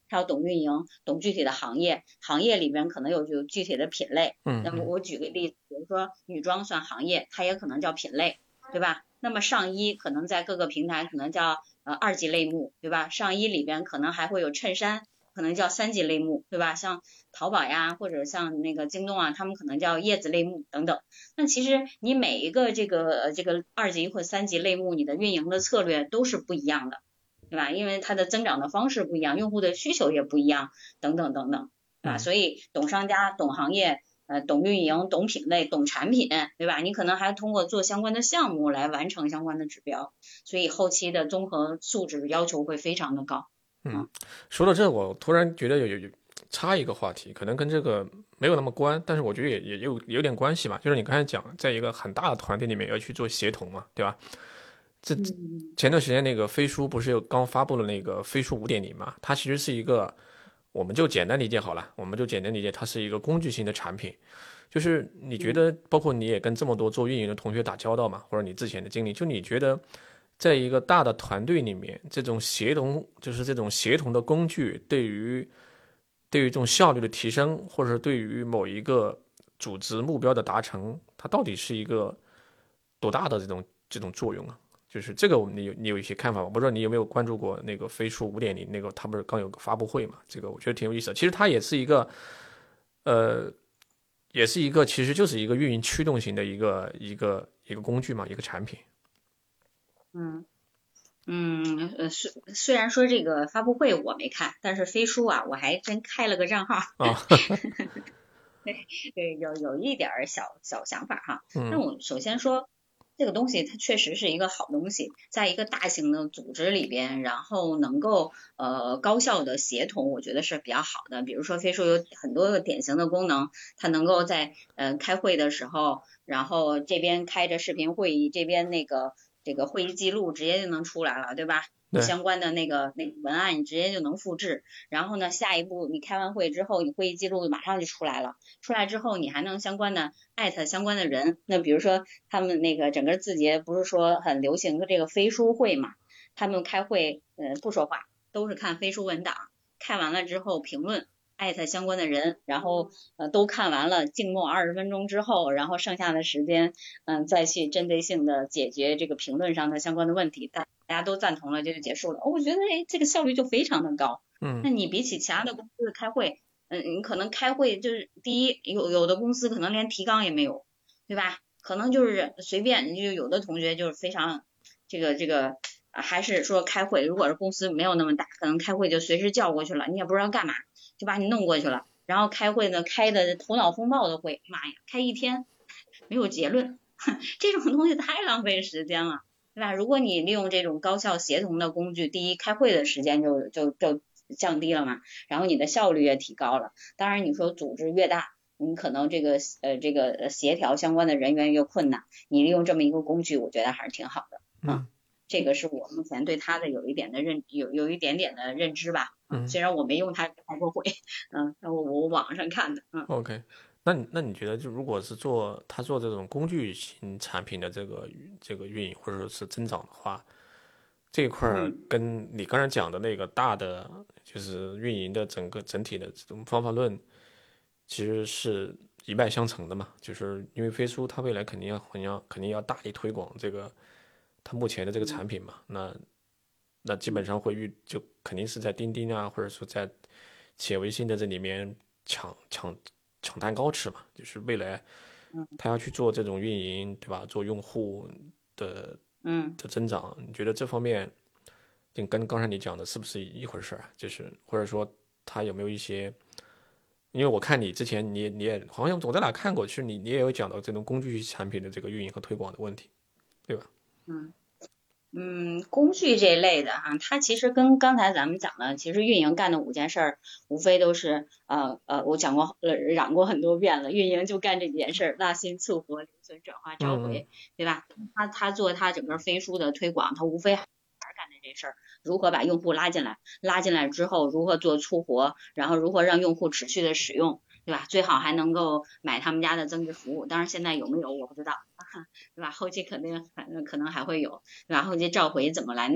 还要懂运营，懂具体的行业，行业里边可能有有具体的品类。 嗯， 那么我举个例子，比如说女装算行业，它也可能叫品类，对吧？那么上衣可能在各个平台可能叫呃二级类目，对吧？上衣里边可能还会有衬衫，可能叫三级类目，对吧？像淘宝呀，或者像那个京东啊，他们可能叫叶子类目等等。那其实你每一个这个呃这个二级或三级类目，你的运营的策略都是不一样的，对吧？因为它的增长的方式不一样，用户的需求也不一样，等等等等，对吧？所以懂商家、懂行业。呃，懂运营，懂品类，懂产品，对吧？你可能还通过做相关的项目来完成相关的指标，所以后期的综合素质要求会非常的高。 嗯，说到这，我突然觉得有有有插一个话题，可能跟这个没有那么关，但是我觉得也也有有点关系嘛。就是你刚才讲，在一个很大的团队里面要去做协同嘛，对吧？这前段时间那个飞书不是又刚发布了那个飞书五点零嘛？它其实是一个。我们就简单理解好了，我们就简单理解它是一个工具性的产品。就是你觉得，包括你也跟这么多做运营的同学打交道嘛，或者你之前的经历，就你觉得，在一个大的团队里面，这种协同，就是这种协同的工具，对于对于这种效率的提升，或者是对于某一个组织目标的达成，它到底是一个多大的这种这种作用啊？就是这个，你有你有一些看法吗？我不知道你有没有关注过那个飞书五点零那个，他不是刚有个发布会嘛？这个我觉得挺有意思的。其实它也是一个，呃，也是一个，其实就是一个运营驱动型的一个一个一个工具嘛，一个产品。 嗯嗯呃，虽虽然说这个发布会我没看，但是飞书啊，我还真开了个账号。 啊， 对对，有有一点小小想法哈。 嗯， 那我首先说。这个东西它确实是一个好东西，在一个大型的组织里边，然后能够呃高效的协同，我觉得是比较好的。比如说飞书有很多个典型的功能，它能够在呃开会的时候，然后这边开着视频会议，这边那个这个会议记录直接就能出来了，对吧？你相关的那个那个文案你直接就能复制，然后呢，下一步你开完会之后，你会议记录马上就出来了，出来之后你还能相关的艾特相关的人，那比如说他们那个整个字节不是说很流行的这个飞书会嘛，他们开会呃不说话，都是看飞书文档，看完了之后评论。艾特相关的人，然后呃都看完了，静默二十分钟之后，然后剩下的时间，嗯、呃、再去针对性的解决这个评论上的相关的问题，大大家都赞同了，这就结束了。哦、我觉得哎这个效率就非常的高。 嗯， 那你比起其他的公司开会，嗯、呃，你可能开会就是第一有有的公司可能连提纲也没有，对吧？可能就是随便，就有的同学就是非常这个这个。还是说开会，如果是公司没有那么大，可能开会就随时叫过去了，你也不知道干嘛，就把你弄过去了。然后开会呢，开的头脑风暴的会，妈呀，开一天没有结论，这种东西太浪费时间了，对吧？如果你利用这种高效协同的工具，第一，开会的时间就就就降低了嘛，然后你的效率也提高了。当然，你说组织越大，你可能这个呃这个协调相关的人员越困难，你利用这么一个工具，我觉得还是挺好的啊。嗯，这个是我目前对它的有一点的认有有一点点的认知吧。嗯，虽然我没用它开过会，嗯，我我网上看的。嗯 ，OK。那你那你觉得，就如果是做他做这种工具型产品的这个这个运营或者说是增长的话，这一块儿跟你刚才讲的那个大的就是运营的整个整体的这种方法论，其实是一脉相承的嘛。就是因为飞书它未来肯定要肯定要肯定要大力推广这个它目前的这个产品嘛，那那基本上会遇就肯定是在钉钉啊，或者说在企业微信的这里面抢抢抢蛋糕吃嘛。就是未来他要去做这种运营，对吧？做用户的嗯的增长，你觉得这方面就跟刚才你讲的是不是一回事啊？就是或者说他有没有一些？因为我看你之前你也你也好像我在哪看过，其实你你也有讲到这种工具产品的这个运营和推广的问题，对吧？ 嗯嗯，工具这一类的哈，它其实跟刚才咱们讲的，其实运营干的五件事儿，无非都是呃呃，我讲过呃嚷过很多遍了，运营就干这几件事儿，拉新、促活、留存、转化、召回，对吧？他他做他整个飞书的推广，他无非还是干的这事儿，如何把用户拉进来，拉进来之后如何做促活，然后如何让用户持续的使用，对吧？最好还能够买他们家的增值服务，当然现在有没有我不知道，对吧？后期肯定反正可能还会有，然后后期召回怎么来弄？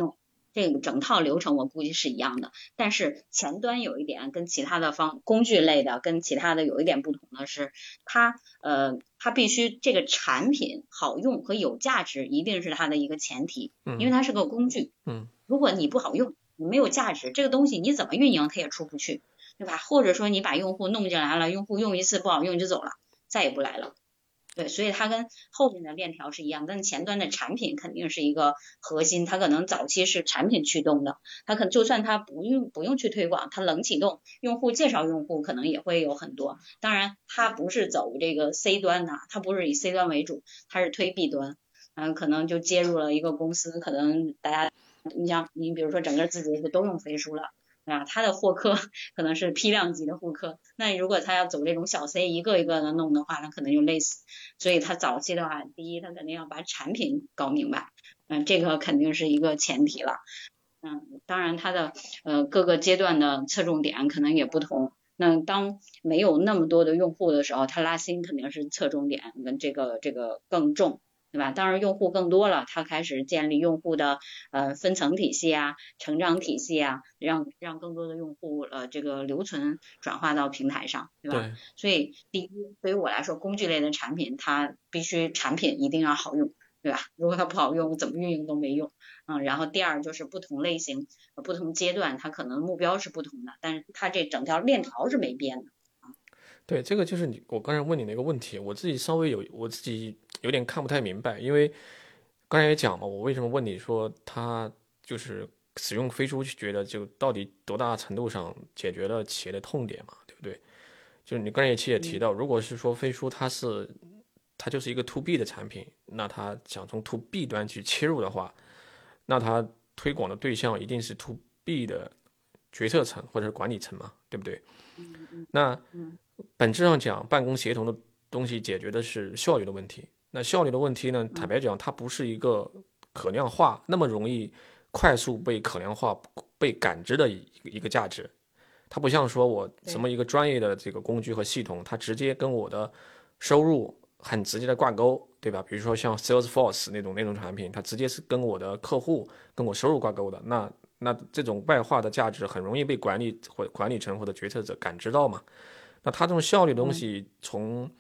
这个整套流程我估计是一样的，但是前端有一点跟其他的方工具类的跟其他的有一点不同的是，它呃它必须这个产品好用和有价值一定是它的一个前提，因为它是个工具。 嗯， 如果你不好用，你没有价值，这个东西你怎么运营它也出不去，对吧？或者说你把用户弄进来了，用户用一次不好用就走了，再也不来了。对，所以它跟后面的链条是一样，但前端的产品肯定是一个核心，它可能早期是产品驱动的，它可就算它不用不用去推广，它冷启动，用户介绍用户可能也会有很多。当然，它不是走这个 C 端的，它不是以 C 端为主，它是推 B 端，嗯，可能就接入了一个公司，可能大家你像你比如说整个字节就都用飞书了。啊，他的获客可能是批量级的获客，那如果他要走这种小 C 一个一个的弄的话，那可能就累死。所以他早期的话，第一他肯定要把产品搞明白，嗯，这个肯定是一个前提了。嗯，当然他的呃各个阶段的侧重点可能也不同。那当没有那么多的用户的时候，他拉新肯定是侧重点跟这个这个更重。对吧？当然用户更多了，他开始建立用户的呃分层体系啊、成长体系啊，让让更多的用户呃这个留存转化到平台上，对吧？ 对。 所以第一，对于我来说，工具类的产品它必须产品一定要好用，对吧？如果它不好用，怎么运营都没用。嗯，然后第二就是不同类型、不同阶段，它可能目标是不同的，但是它这整条链条是没变的。 对，这个就是你我刚才问你的一个问题，我自己稍微有我自己有点看不太明白，因为刚才也讲嘛，我为什么问你说他就是使用飞书，觉得就到底多大程度上解决了企业的痛点嘛，对不对？就是你刚才其实也提到，如果是说飞书它是它就是一个 to B 的产品，那它想从 to B 端去切入的话，那它推广的对象一定是 to B 的决策层或者是管理层嘛，对不对？那本质上讲，办公协同的东西解决的是效率的问题。那效率的问题呢，坦白讲，它不是一个可量化那么容易快速被可量化、被感知的一个价值。它不像说我什么一个专业的这个工具和系统，它直接跟我的收入很直接的挂钩，对吧？比如说像 Salesforce 那种那种产品，它直接是跟我的客户、跟我收入挂钩的。那那这种外化的价值很容易被管理或管理层或者决策者感知到嘛。那它这种效率的东西从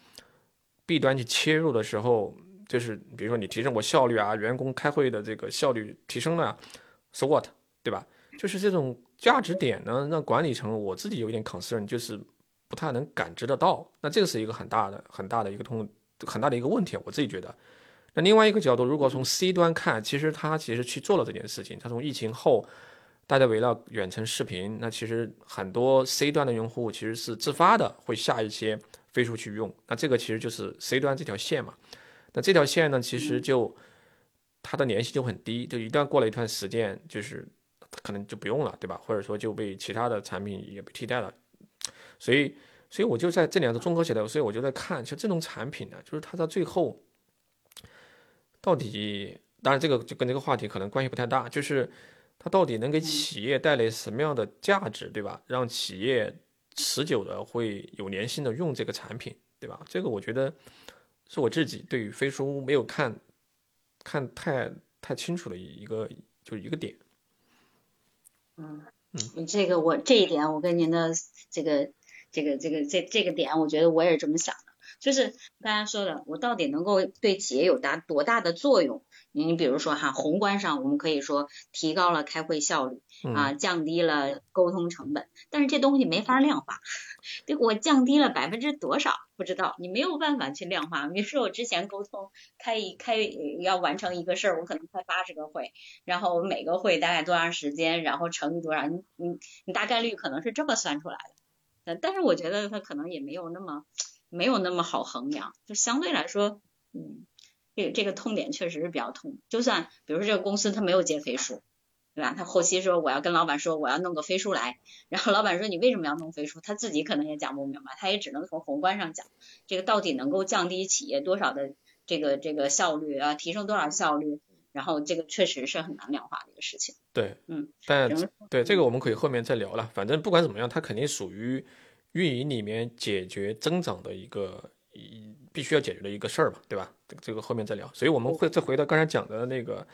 B 端去切入的时候，就是比如说你提升我效率啊，员工开会的这个效率提升了 ，so what， 对吧？就是这种价值点呢，让管理层我自己有一点 concern， 就是不太能感知得到。那这个是一个很大的、很大的一个通、很大的一个问题，我自己觉得。那另外一个角度，如果从 C 端看，其实他其实去做了这件事情。他从疫情后，大家围绕远程视频，那其实很多 C 端的用户其实是自发的会下一些飞书去用。那这个其实就是 C 端这条线嘛。那这条线呢，其实就它的粘性就很低，就一旦过了一段时间，就是可能就不用了，对吧？或者说就被其他的产品也被替代了。所以，所以我就在这两个综合起来，所以我就在看，就这种产品呢，就是它到最后到底，当然这个就跟这个话题可能关系不太大，就是它到底能给企业带来什么样的价值，对吧？让企业持久的会有粘性的用这个产品，对吧？这个我觉得是我自己对于飞书没有看看太太清楚的一个就是一个点。 嗯嗯，这个我这一点我跟您的这个这个这个这这个点，我觉得我也是这么想的。就是大家说的，我到底能够对企业有达多大的作用？你比如说哈，宏观上我们可以说提高了开会效率啊，降低了沟通成本，但是这东西没法量化。这我降低了百分之多少不知道，你没有办法去量化。比如说我之前沟通开一开要完成一个事儿，我可能开八十个会，然后每个会大概多长时间，然后乘以多少，你你你大概率可能是这么算出来的。但是我觉得它可能也没有那么。没有那么好衡量，就相对来说，嗯，这个这个痛点确实是比较痛。就算比如说这个公司它没有接飞书，对吧？他后期说我要跟老板说我要弄个飞书来，然后老板说你为什么要弄飞书？他自己可能也讲不明白，他也只能从宏观上讲，这个到底能够降低企业多少的这个这个效率啊，提升多少效率？然后这个确实是很难量化的一个事情。 对， 嗯， 但对这个我们可以后面再聊了。反正不管怎么样，它肯定属于运营里面解决增长的一个必须要解决的一个事儿嘛，对吧？这个后面再聊。所以我们会再回到刚才讲的那个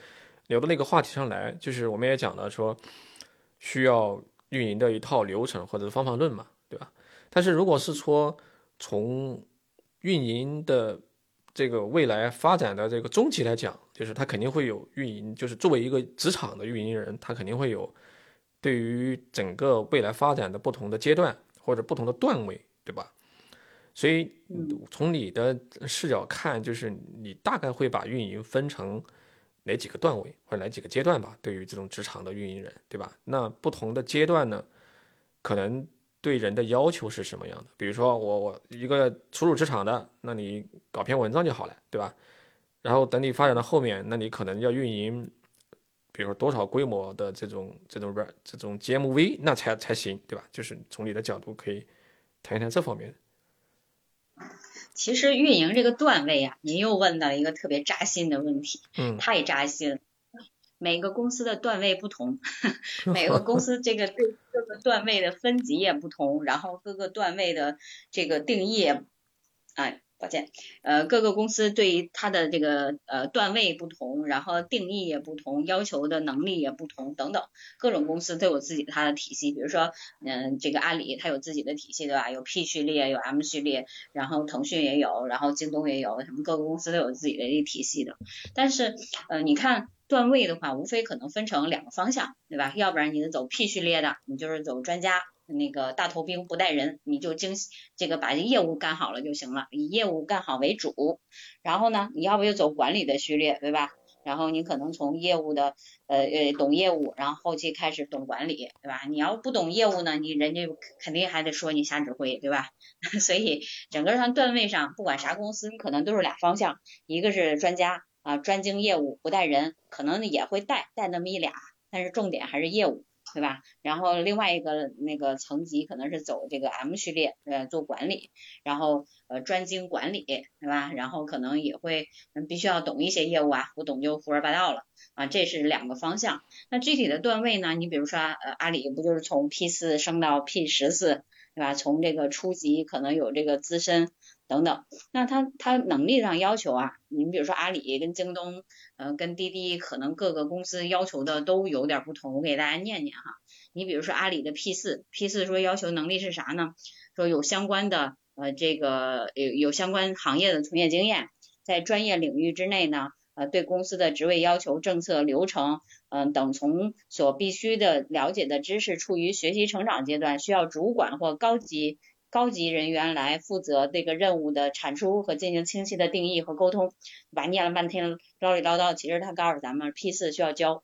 聊到那个话题上来，就是我们也讲了说，需要运营的一套流程或者方法论嘛，对吧？但是如果是说从运营的这个未来发展的这个终极来讲，就是他肯定会有运营，就是作为一个职场的运营人，他肯定会有对于整个未来发展的不同的阶段或者不同的段位，对吧？所以从你的视角看，就是你大概会把运营分成哪几个段位或者哪几个阶段吧？对于这种职场的运营人，对吧？那不同的阶段呢，可能对人的要求是什么样的？比如说我我一个初入职场的，那你搞篇文章就好了，对吧？然后等你发展到后面，那你可能要运营，比如说多少规模的这种这种这种 G M V， 那才才行，对吧？就是从你的角度可以谈一谈这方面。 其实运营这个段位啊，您又问到了一个特别扎心的问题， 嗯， 太扎心了。每个公司的段位不同，每个公司这个对各个段位的分级也不同，然后各个段位的这个定义也，哎，抱歉，呃，各个公司对于它的这个呃段位不同，然后定义也不同，要求的能力也不同，等等，各种公司都有自己它的体系。比如说，嗯，这个阿里它有自己的体系，对吧？有 P 序列，有 M 序列，然后腾讯也有，然后京东也有，什么各个公司都有自己的一个体系的。但是，呃，你看段位的话，无非可能分成两个方向，对吧？要不然你是走 P 序列的，你就是走专家。那个大头兵不带人，你就精这个把业务干好了就行了，以业务干好为主。然后呢，你要不就走管理的序列，对吧？然后你可能从业务的呃呃懂业务，然后后期开始懂管理，对吧？你要不懂业务呢，你人家肯定还得说你瞎指挥，对吧？所以整个上段位上，不管啥公司，你可能都是俩方向，一个是专家啊，专精业务不带人，可能也会带带那么一俩，但是重点还是业务。对吧？然后另外一个那个层级可能是走这个 M 序列，呃，做管理，然后呃专精管理，对吧？然后可能也会嗯必须要懂一些业务啊，不懂就胡说八道了啊，这是两个方向。那具体的段位呢？你比如说呃阿里不就是从 P 四升到 P 十四，对吧？从这个初级可能有这个资深等等，那他他能力上要求啊，你比如说阿里跟京东。呃，跟滴滴可能各个公司要求的都有点不同，我给大家念念哈。你比如说阿里的 P 四 P 四说要求能力是啥呢？说有相关的呃这个有有相关行业的从业经验，在专业领域之内呢，呃对公司的职位要求、政策、流程，嗯、呃、等从所必须的了解的知识处于学习成长阶段，需要主管或高级。高级人员来负责这个任务的产出和进行清晰的定义和沟通，把念了半天唠里唠叨，其实他告诉咱们 P 四需要教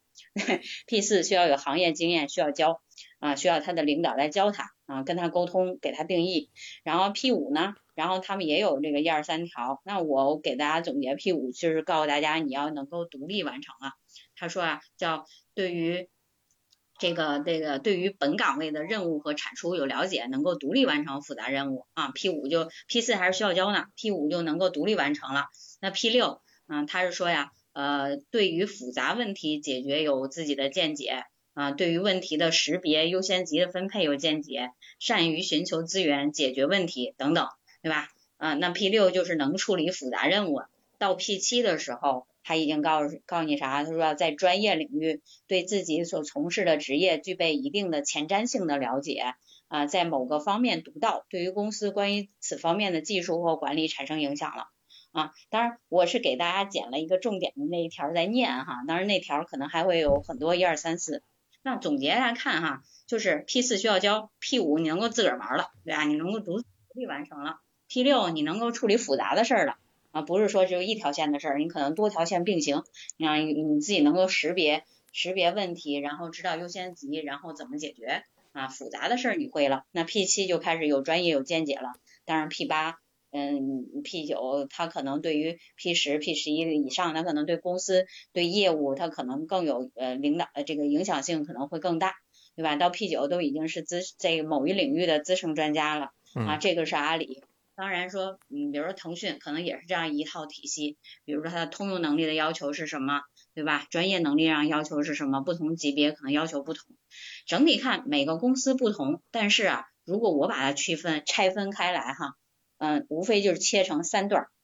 ，P 四需要有行业经验，需要教啊，需要他的领导来教他啊，跟他沟通，给他定义。然后 P 五呢，然后他们也有这个一二三条，那我给大家总结 P 五就是告诉大家你要能够独立完成了。他说啊，叫对于这个这个对于本岗位的任务和产出有了解，能够独立完成复杂任务啊。P 五就 P 四还是需要教呢 ，P 五就能够独立完成了。那 P 六，嗯，他是说呀，呃，对于复杂问题解决有自己的见解啊，对于问题的识别、优先级的分配有见解，善于寻求资源解决问题等等，对吧？啊，那 P 六就是能处理复杂任务。到 P 七的时候。他已经告诉告诉你啥？他说要在专业领域对自己所从事的职业具备一定的前瞻性的了解啊，在某个方面独到，对于公司关于此方面的技术或管理产生影响了啊。当然，我是给大家捡了一个重点的那一条在念哈，当然那条可能还会有很多一二三四。那总结来看哈，就是 P 四需要教 ，P 五你能够自个儿玩了，对吧？你能够独独立完成了 ，P 六你能够处理复杂的事儿了。啊，不是说只有一条线的事儿，你可能多条线并行，让你你自己能够识别识别问题，然后知道优先级，然后怎么解决啊，复杂的事儿你会了，那 P 七就开始有专业有见解了，当然 P 八，嗯 ，P 九它可能对于 P 十、P 十一以上，它可能对公司对业务它可能更有呃领导呃这个影响性可能会更大，对吧？到 P 九都已经是资这个某一领域的资深专家了啊，这个是阿里。当然说，嗯，比如说腾讯可能也是这样一套体系，比如说它的通用能力的要求是什么，对吧？专业能力上要求是什么？不同级别可能要求不同。整体看每个公司不同，但是啊，如果我把它区分拆分开来哈，嗯，无非就是切成三段。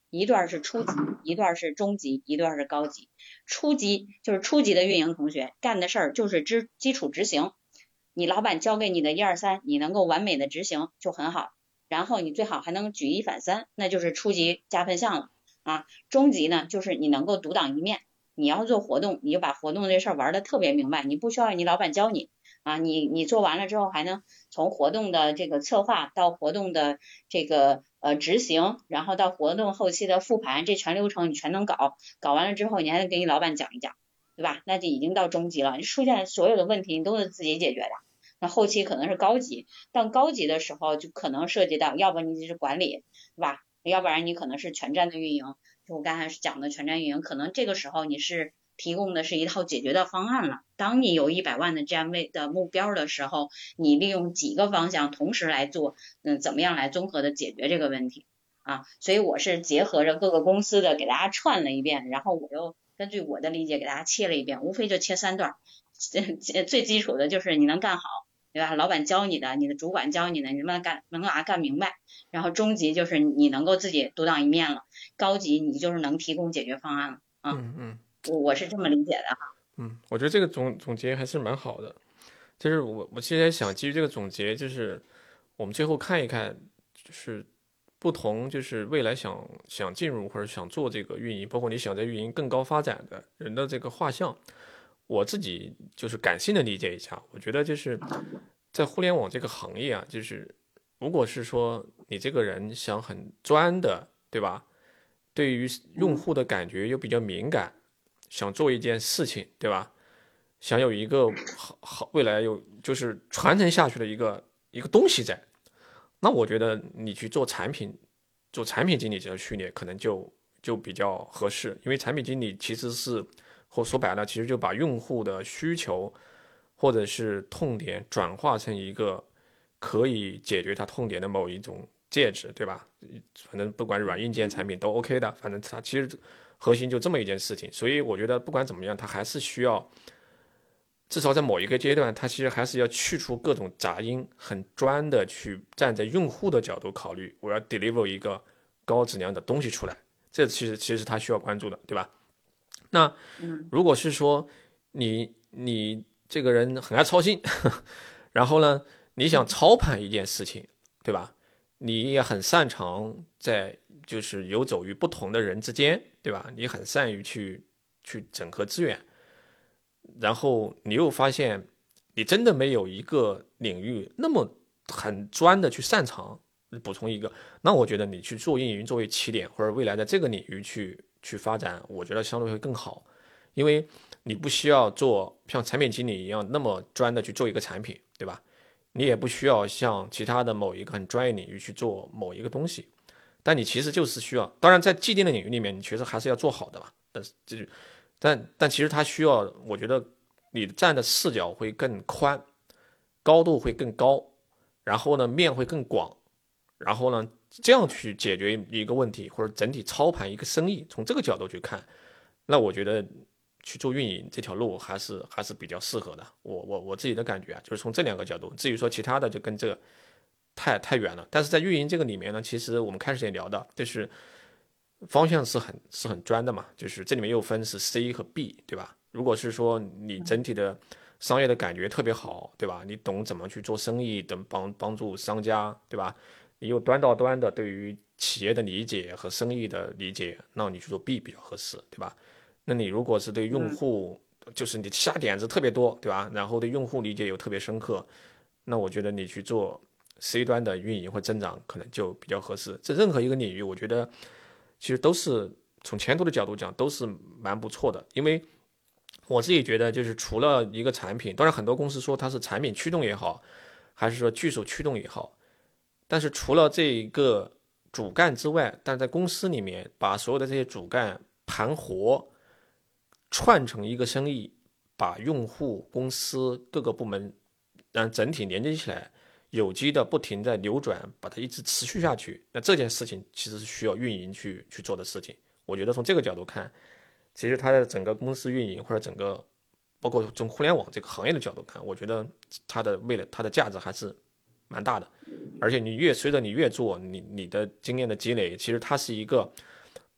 一段是初级，一段是中级，一段是高级。初级就是初级的运营同学干的事儿就是基基础执行，你老板交给你的一二三，你能够完美的执行就很好，然后你最好还能举一反三，那就是初级加分项了啊。中级呢，就是你能够独当一面，你要做活动，你就把活动这事儿玩的特别明白，你不需要你老板教你啊，你你做完了之后还能从活动的这个策划到活动的这个呃执行，然后到活动后期的复盘，这全流程你全能搞，搞完了之后你还能给你老板讲一讲，对吧？那就已经到中级了，你出现所有的问题你都是自己解决的。那后期可能是高级，到高级的时候就可能涉及到，要不你就是管理，对吧？要不然你可能是全站的运营，就我刚才讲的全站运营，可能这个时候你是提供的是一套解决的方案了。当你有一百万的 G M V 的目标的时候，你利用几个方向同时来做，嗯，怎么样来综合的解决这个问题啊？所以我是结合着各个公司的给大家串了一遍，然后我又根据我的理解给大家切了一遍，无非就切三段，最基础的就是你能干好，对吧？老板教你的，你的主管教你的，你能干能把它干明白。然后中级就是你能够自己独当一面了，高级你就是能提供解决方案了啊。 嗯嗯， 我我是这么理解的哈。 嗯，我觉得这个总总结还是蛮好的。就是我我现在想基于这个总结，就是我们最后看一看，就是不同就是未来想想进入或者想做这个运营，包括你想在运营更高发展的人的这个画像。我自己就是感性的理解一下，我觉得就是在互联网这个行业啊，就是如果是说你这个人想很专的，对吧？对于用户的感觉又比较敏感，想做一件事情，对吧？想有一个好好未来有就是传承下去的一个一个东西在，那我觉得你去做产品，做产品经理这个训练可能就就比较合适，因为产品经理其实是或说白了，其实就把用户的需求或者是痛点转化成一个可以解决他痛点的某一种介质，对吧？反正不管软硬件产品都 OK 的，反正它其实核心就这么一件事情。所以我觉得不管怎么样，它还是需要，至少在某一个阶段，它其实还是要去除各种杂音，很专的去站在用户的角度考虑，我要 deliver 一个高质量的东西出来。这其实其实他需要关注的，对吧？那如果是说你你这个人很爱操心，然后呢，你想操盘一件事情，对吧？你也很擅长在就是游走于不同的人之间，对吧？你很善于去去整合资源，然后你又发现你真的没有一个领域那么很专的去擅长。补充一个，那我觉得你去做运营作为起点，或者未来在这个领域去去发展，我觉得相对会更好，因为你不需要做像产品经理一样那么专的去做一个产品，对吧？你也不需要像其他的某一个很专业领域去做某一个东西，但你其实就是需要，当然在既定的领域里面，你其实还是要做好的嘛。但是这，但但其实它需要，我觉得你站的视角会更宽，高度会更高，然后呢面会更广。然后呢，这样去解决一个问题，或者整体操盘一个生意，从这个角度去看，那我觉得去做运营这条路还是还是比较适合的。我我我自己的感觉啊，就是从这两个角度。至于说其他的，就跟这个太太远了。但是在运营这个里面呢，其实我们开始也聊到，就是方向是很是很专的嘛，就是这里面又分是 C 和 B， 对吧？如果是说你整体的商业的感觉特别好，对吧？你懂怎么去做生意，等帮帮助商家，对吧？你有端到端的对于企业的理解和生意的理解，那你去做 B 比较合适，对吧？那你如果是对用户，就是你下点子特别多，对吧？然后对用户理解又特别深刻，那我觉得你去做 C 端的运营或增长可能就比较合适。这任何一个领域，我觉得其实都是从前途的角度讲都是蛮不错的，因为我自己觉得就是除了一个产品，当然很多公司说它是产品驱动也好，还是说技术驱动也好。但是除了这一个主干之外，但在公司里面把所有的这些主干盘活，串成一个生意，把用户、公司各个部门让整体连接起来，有机的不停在流转，把它一直持续下去。那这件事情其实是需要运营去去做的事情。我觉得从这个角度看，其实它的整个公司运营或者整个包括从互联网这个行业的角度看，我觉得它的未来它的价值还是蛮大的。而且你越随着你越做，你你的经验的积累，其实它是一个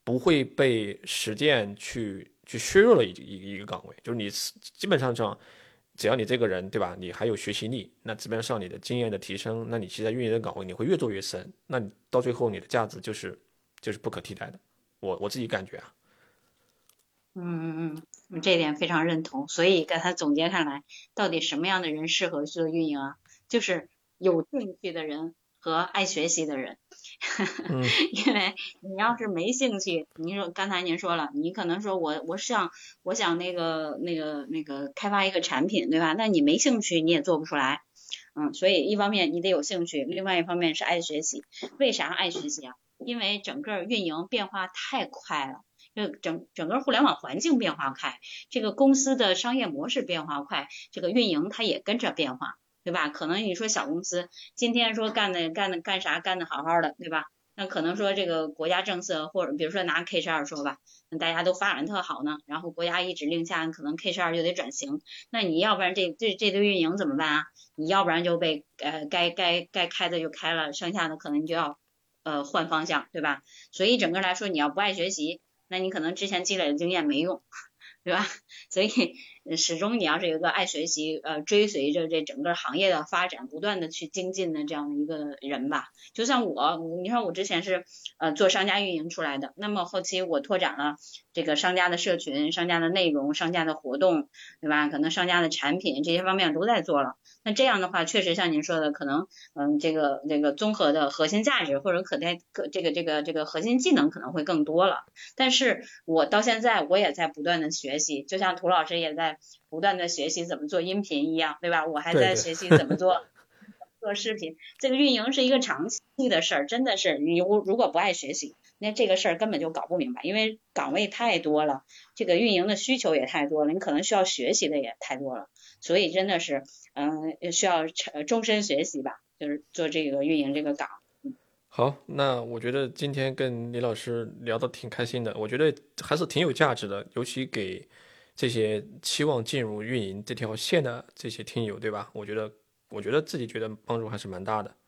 不会被实践去去削弱了一一一个岗位，就是你基本上上，只要你这个人对吧，你还有学习力，那基本上你的经验的提升，那你其实在运营的岗位你会越做越深，那你到最后你的价值就是就是不可替代的，我我自己感觉啊。 嗯嗯嗯，这一点非常认同。所以刚才总结看来，到底什么样的人适合做运营啊？就是有兴趣的人和爱学习的人。 嗯， 因为你要是没兴趣，您说刚才您说了，你可能说我我想我想那个那个那个开发一个产品，对吧？那你没兴趣你也做不出来。嗯，所以一方面你得有兴趣，另外一方面是爱学习。为啥爱学习啊？因为整个运营变化太快了。这整整个互联网环境变化快，这个公司的商业模式变化快，这个运营它也跟着变化，对吧？可能你说小公司今天说干的干的干啥干的好好的，对吧？那可能说这个国家政策，或者比如说拿 K 十二说吧，那大家都发展特好呢，然后国家一指令下，可能 K 十二就得转型，那你要不然这这这堆运营怎么办啊？你要不然就被呃该该该开的就开了，剩下的可能你就要呃换方向，对吧？所以整个来说，你要不爱学习，那你可能之前积累的经验没用，对吧？所以始终你要是有一个爱学习，呃，追随着这整个行业的发展，不断的去精进的这样的一个人吧。就像我，你看我之前是呃做商家运营出来的，那么后期我拓展了这个商家的社群、商家的内容、商家的活动，对吧？可能商家的产品这些方面都在做了。那这样的话，确实像您说的，可能嗯，这个这个综合的核心价值或者可代可这个这个这个核心技能可能会更多了。但是我到现在我也在不断的学习，就像涂老师也在不断的学习怎么做音频一样，对吧？我还在学习怎么做做视频。这个运营是一个长期的事儿，真的是你如果不爱学习，那这个事儿根本就搞不明白，因为岗位太多了，这个运营的需求也太多了，你可能需要学习的也太多了，所以真的是嗯、呃、需要终身学习吧，就是做这个运营这个岗。 好，那我觉得今天跟李老师聊得挺开心的，我觉得还是挺有价值的，尤其给这些期望进入运营这条线的这些听友，对吧？我觉得，我觉得自己觉得帮助还是蛮大的。